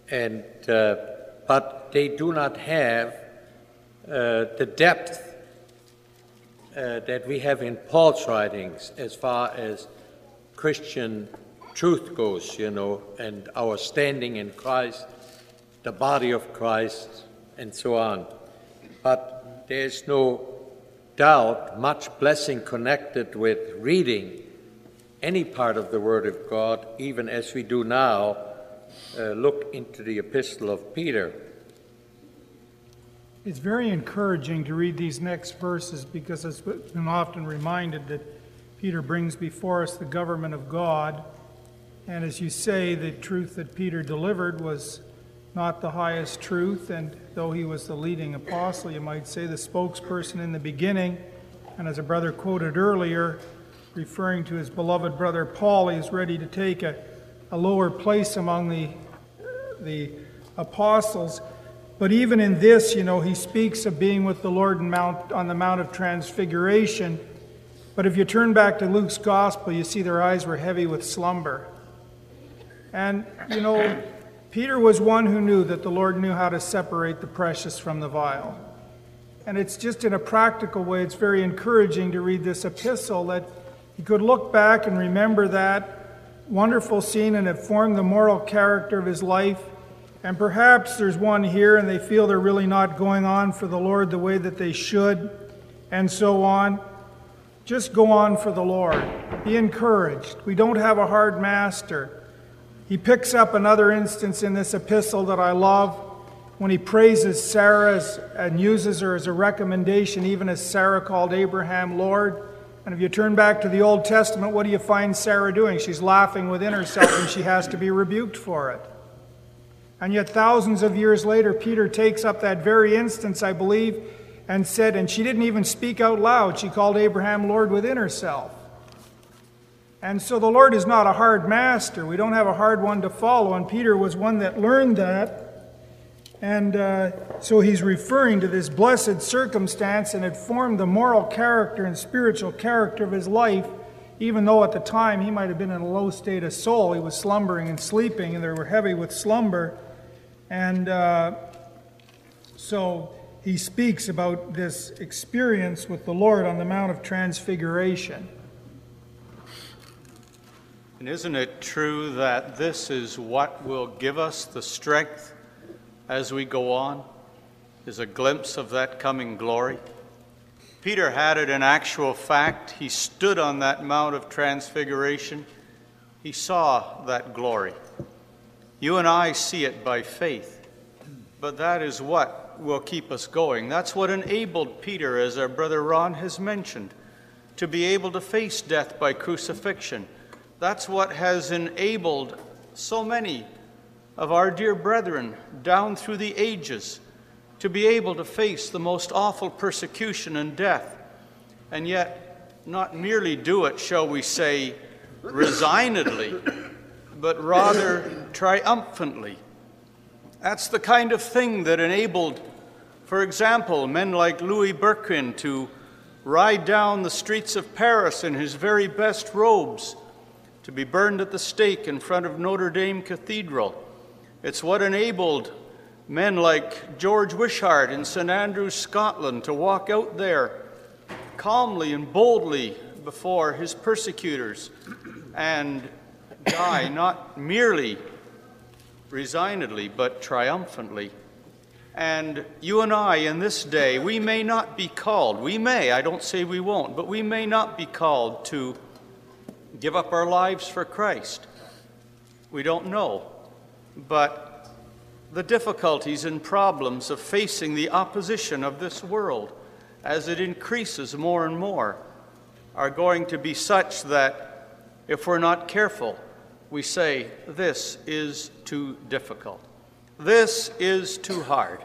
and uh, but they do not have uh, the depth uh, that we have in Paul's writings as far as Christian truth goes, you know, and our standing in Christ, the body of Christ, and so on. But there's no doubt much blessing connected with reading any part of the Word of God, even as we do now uh, look into the Epistle of Peter. It's very encouraging to read these next verses because I've been often reminded that Peter brings before us the government of God. And as you say, the truth that Peter delivered was not the highest truth, and though he was the leading apostle, you might say, the spokesperson in the beginning, and as a brother quoted earlier, referring to his beloved brother Paul, he is ready to take a, a lower place among the, the apostles. But even in this, you know, he speaks of being with the Lord in Mount, on the Mount of Transfiguration. But if you turn back to Luke's Gospel, you see their eyes were heavy with slumber. And, you know, Peter was one who knew that the Lord knew how to separate the precious from the vile. And it's just in a practical way, it's very encouraging to read this epistle that he could look back and remember that wonderful scene and it formed the moral character of his life. And perhaps there's one here and they feel they're really not going on for the Lord the way that they should, and so on. Just go on for the Lord. Be encouraged. We don't have a hard master. He picks up another instance in this epistle that I love when he praises Sarah and uses her as a recommendation, even as Sarah called Abraham Lord. And if you turn back to the Old Testament, what do you find Sarah doing? She's laughing within herself and she has to be rebuked for it. And yet thousands of years later, Peter takes up that very instance, I believe, and said, and she didn't even speak out loud, she called Abraham Lord within herself. And so the Lord is not a hard master. We don't have a hard one to follow, and Peter was one that learned that. And uh, so he's referring to this blessed circumstance, and it formed the moral character and spiritual character of his life, even though at the time he might have been in a low state of soul. He was slumbering and sleeping, and they were heavy with slumber. And uh, so he speaks about this experience with the Lord on the Mount of Transfiguration. And isn't it true that this is what will give us the strength as we go on, is a glimpse of that coming glory? Peter had it in actual fact. He stood on that Mount of Transfiguration. He saw that glory. You and I see it by faith, but that is what will keep us going. That's what enabled Peter, as our brother Ron has mentioned, to be able to face death by crucifixion. That's what has enabled so many of our dear brethren down through the ages to be able to face the most awful persecution and death, and yet not merely do it, shall we say, resignedly, but rather triumphantly. That's the kind of thing that enabled, for example, men like Louis Berquin to ride down the streets of Paris in his very best robes, to be burned at the stake in front of Notre Dame Cathedral. It's what enabled men like George Wishart in Saint Andrews, Scotland, to walk out there calmly and boldly before his persecutors and die not merely resignedly, but triumphantly. And you and I in this day, we may not be called, we may, I don't say we won't, but we may not be called to give up our lives for Christ. We don't know. But the difficulties and problems of facing the opposition of this world as it increases more and more are going to be such that if we're not careful, we say, this is too difficult. This is too hard.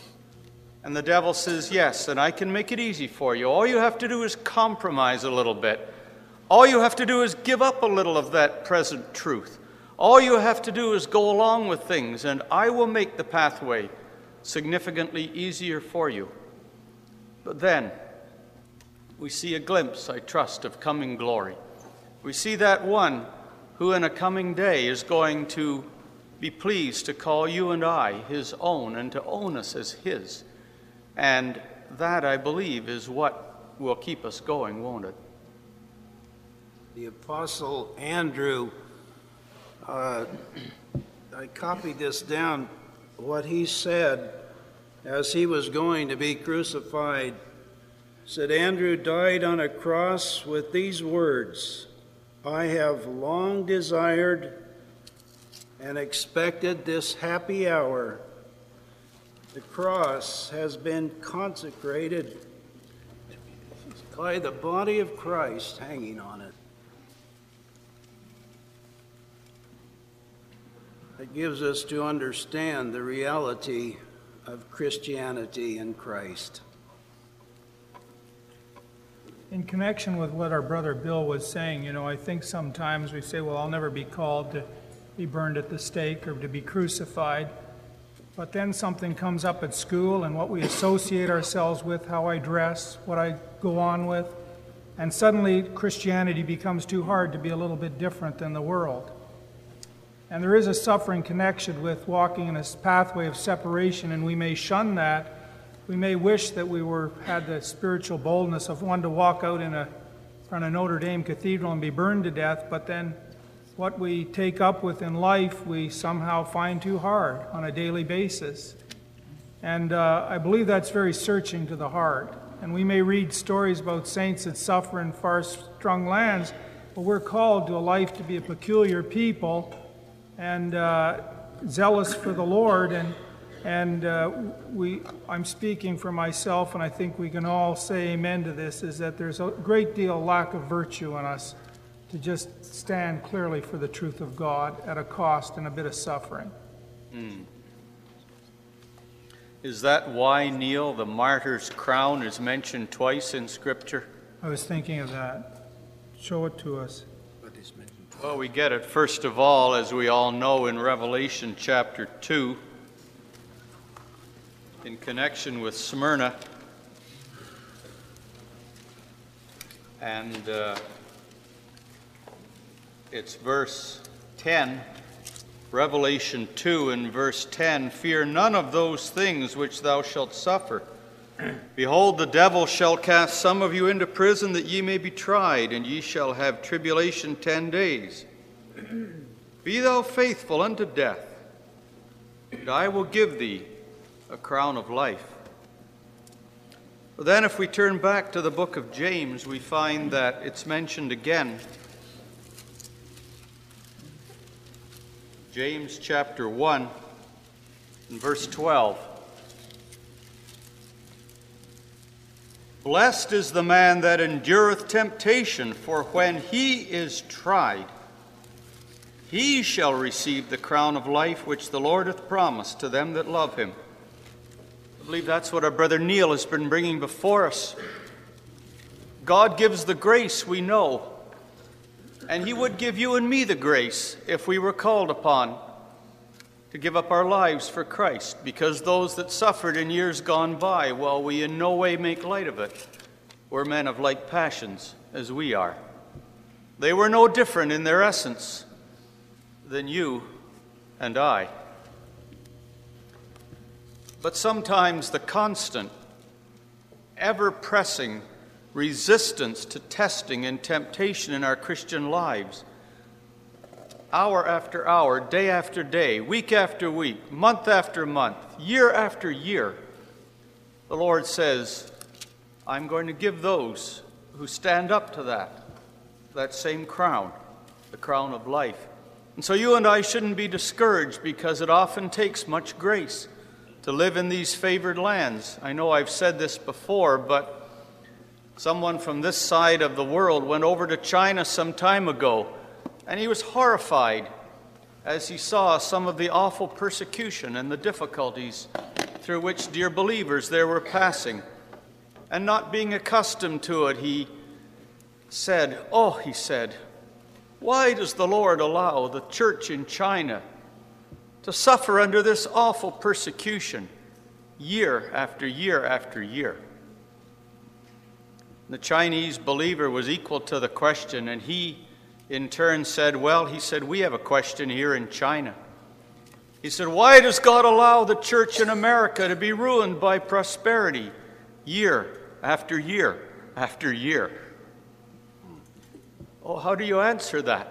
And the devil says, yes, and I can make it easy for you. All you have to do is compromise a little bit. All you have to do is give up a little of that present truth. All you have to do is go along with things, and I will make the pathway significantly easier for you. But then, we see a glimpse, I trust, of coming glory. We see that one who in a coming day is going to be pleased to call you and I his own and to own us as his. And that, I believe, is what will keep us going, won't it? The Apostle Andrew, uh, I copied this down, what he said as he was going to be crucified. Said, Andrew died on a cross with these words, I have long desired and expected this happy hour. The cross has been consecrated by the body of Christ hanging on it. It gives us to understand the reality of Christianity in Christ. In connection with what our brother Bill was saying, you know, I think sometimes we say, well, I'll never be called to be burned at the stake or to be crucified. But then something comes up at school and what we associate ourselves with, how I dress, what I go on with, and suddenly Christianity becomes too hard to be a little bit different than the world. And there is a suffering connection with walking in a pathway of separation, and we may shun that. We may wish that we were had the spiritual boldness of one to walk out in a front of Notre Dame Cathedral and be burned to death, but then what we take up with in life we somehow find too hard on a daily basis. And uh, I believe that's very searching to the heart. And we may read stories about saints that suffer in far-strung lands, but we're called to a life to be a peculiar people and uh, zealous for the Lord. And And uh, we, I'm speaking for myself, and I think we can all say amen to this, is that there's a great deal of lack of virtue in us to just stand clearly for the truth of God at a cost and a bit of suffering. Mm. Is that why, Neil, the martyr's crown is mentioned twice in Scripture? I was thinking of that. Show it to us. Well, we get it, first of all, as we all know, in Revelation chapter two, in connection with Smyrna. And uh, it's verse ten, Revelation two and verse ten, Fear none of those things which thou shalt suffer. Behold, the devil shall cast some of you into prison, that ye may be tried, and ye shall have tribulation ten days. Be thou faithful unto death, and I will give thee a crown of life. But then if we turn back to the book of James, we find that it's mentioned again. James chapter one and verse twelve. Blessed is the man that endureth temptation, for when he is tried, he shall receive the crown of life which the Lord hath promised to them that love him. I believe that's what our brother Neil has been bringing before us. God gives the grace, we know, and he would give you and me the grace if we were called upon to give up our lives for Christ, because those that suffered in years gone by, while we in no way make light of it, were men of like passions as we are. They were no different in their essence than you and I. But sometimes the constant, ever-pressing resistance to testing and temptation in our Christian lives, hour after hour, day after day, week after week, month after month, year after year, the Lord says, I'm going to give those who stand up to that, that same crown, the crown of life. And so you and I shouldn't be discouraged, because it often takes much grace to live in these favored lands. I know I've said this before, but someone from this side of the world went over to China some time ago, and he was horrified as he saw some of the awful persecution and the difficulties through which dear believers there were passing. And not being accustomed to it, he said, oh, he said, why does the Lord allow the church in China to suffer under this awful persecution year after year after year? The Chinese believer was equal to the question, and he in turn said, well, he said, we have a question here in China. He said, why does God allow the church in America to be ruined by prosperity year after year after year? Oh, how do you answer that?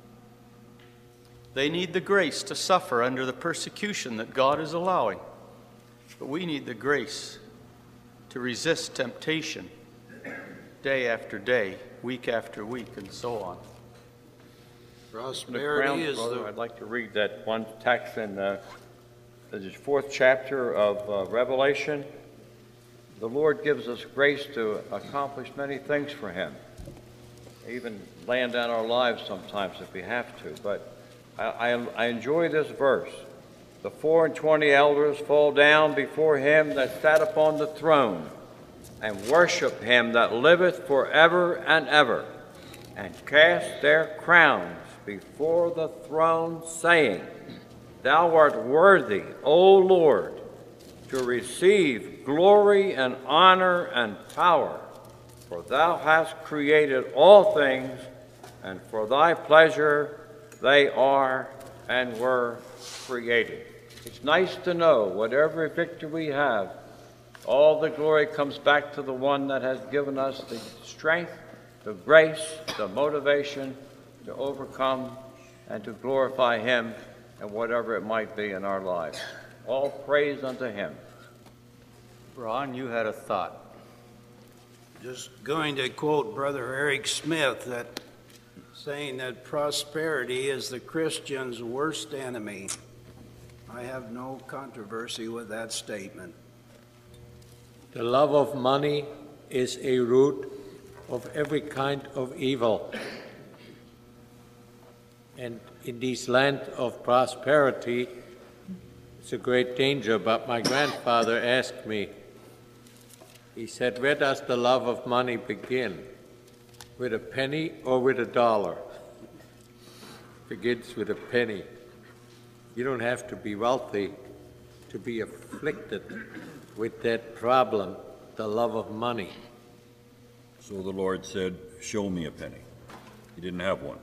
They need the grace to suffer under the persecution that God is allowing. But we need the grace to resist temptation day after day, week after week, and so on. Prosperity is brother, the... I'd like to read that one text in uh, the fourth chapter of uh, Revelation. The Lord gives us grace to accomplish many things for Him, even laying down our lives sometimes if we have to. But I, I, I enjoy this verse. The four and twenty elders fall down before Him that sat upon the throne, and worship Him that liveth forever and ever, and cast their crowns before the throne, saying, Thou art worthy, O Lord, to receive glory and honor and power, for Thou hast created all things, and for Thy pleasure they are and were created. It's nice to know whatever victory we have, all the glory comes back to the one that has given us the strength, the grace, the motivation to overcome and to glorify Him and whatever it might be in our lives. All praise unto Him. Ron, you had a thought. Just going to quote Brother Eric Smith, that saying that prosperity is the Christian's worst enemy. I have no controversy with that statement. The love of money is a root of every kind of evil. And in this land of prosperity, it's a great danger. But my grandfather asked me, he said, where does the love of money begin? With a penny or with a dollar? It begins with a penny. You don't have to be wealthy to be afflicted with that problem, the love of money. So the Lord said, show me a penny. He didn't have one.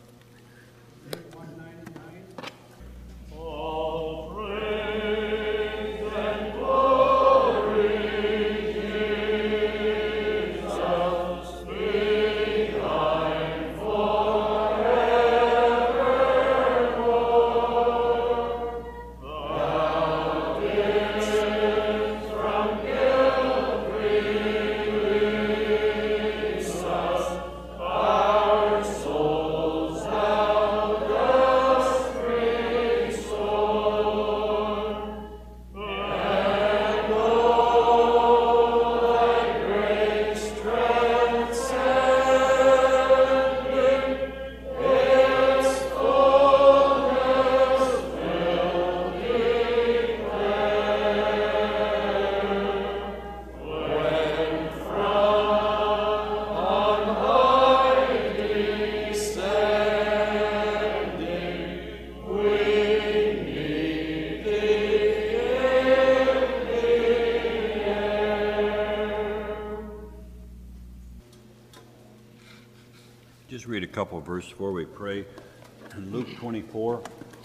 Just read a couple of verses before we pray. In Luke twenty-four,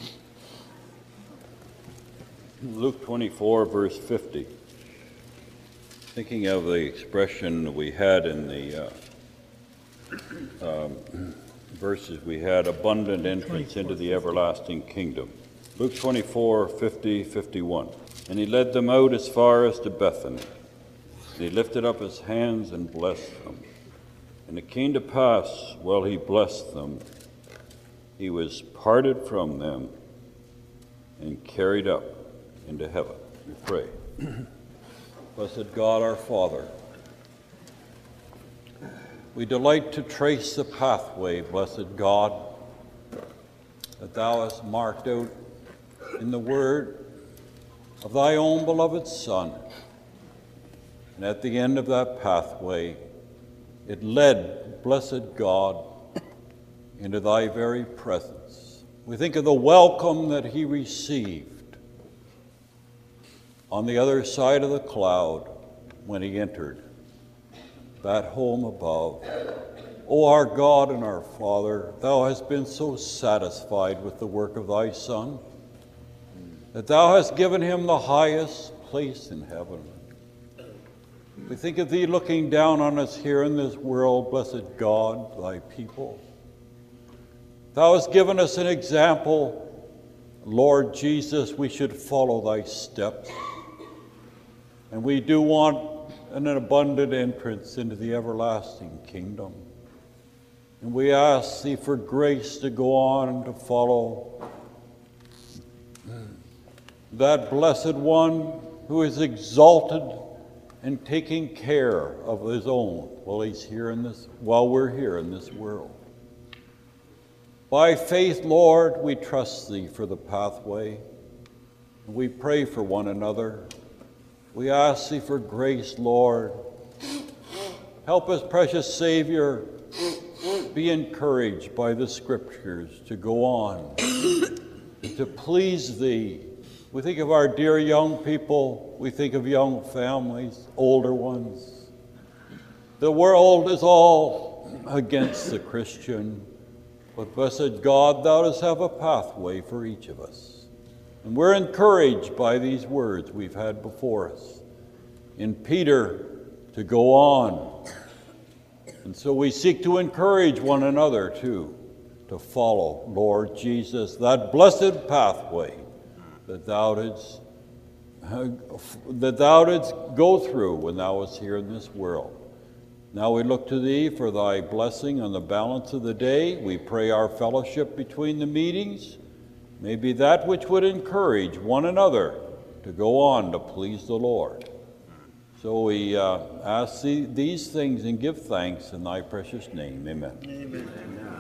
Luke twenty-four, verse fifty. Thinking of the expression we had in the uh, um, verses we had, abundant entrance into the everlasting kingdom. Luke twenty-four, fifty, fifty-one. And he led them out as far as to Bethany. And he lifted up his hands and blessed them. And it came to pass, while he blessed them, he was parted from them and carried up into heaven. We pray. Blessed God, our Father, we delight to trace the pathway, blessed God, that Thou hast marked out in the word of Thy own beloved Son. And at the end of that pathway, it led, blessed God, into Thy very presence. We think of the welcome that He received on the other side of the cloud when He entered that home above. O our God and our Father, Thou hast been so satisfied with the work of Thy Son that thou hast given him the highest place in heaven. We think of thee looking down on us here in this world, blessed God, thy people. Thou hast given us an example, Lord Jesus, we should follow thy steps. And we do want an abundant entrance into the everlasting kingdom. And we ask thee for grace to go on and to follow that blessed one who is exalted and taking care of his own while he's here in this, while we're here in this world. By faith, Lord, we trust thee for the pathway. We pray for one another. We ask thee for grace, Lord. Help us, precious Savior, be encouraged by the Scriptures to go on, to please thee. We think of our dear young people. We think of young families, older ones. The world is all against the Christian, but blessed God, thou dost have a pathway for each of us. And we're encouraged by these words we've had before us in Peter to go on. And so we seek to encourage one another too, to follow, Lord Jesus, that blessed pathway that thou didst, uh, that thou didst go through when thou wast here in this world. Now we look to thee for thy blessing on the balance of the day. We pray our fellowship between the meetings may be that which would encourage one another to go on to please the Lord. So we uh, ask thee these things and give thanks in thy precious name. Amen. Amen.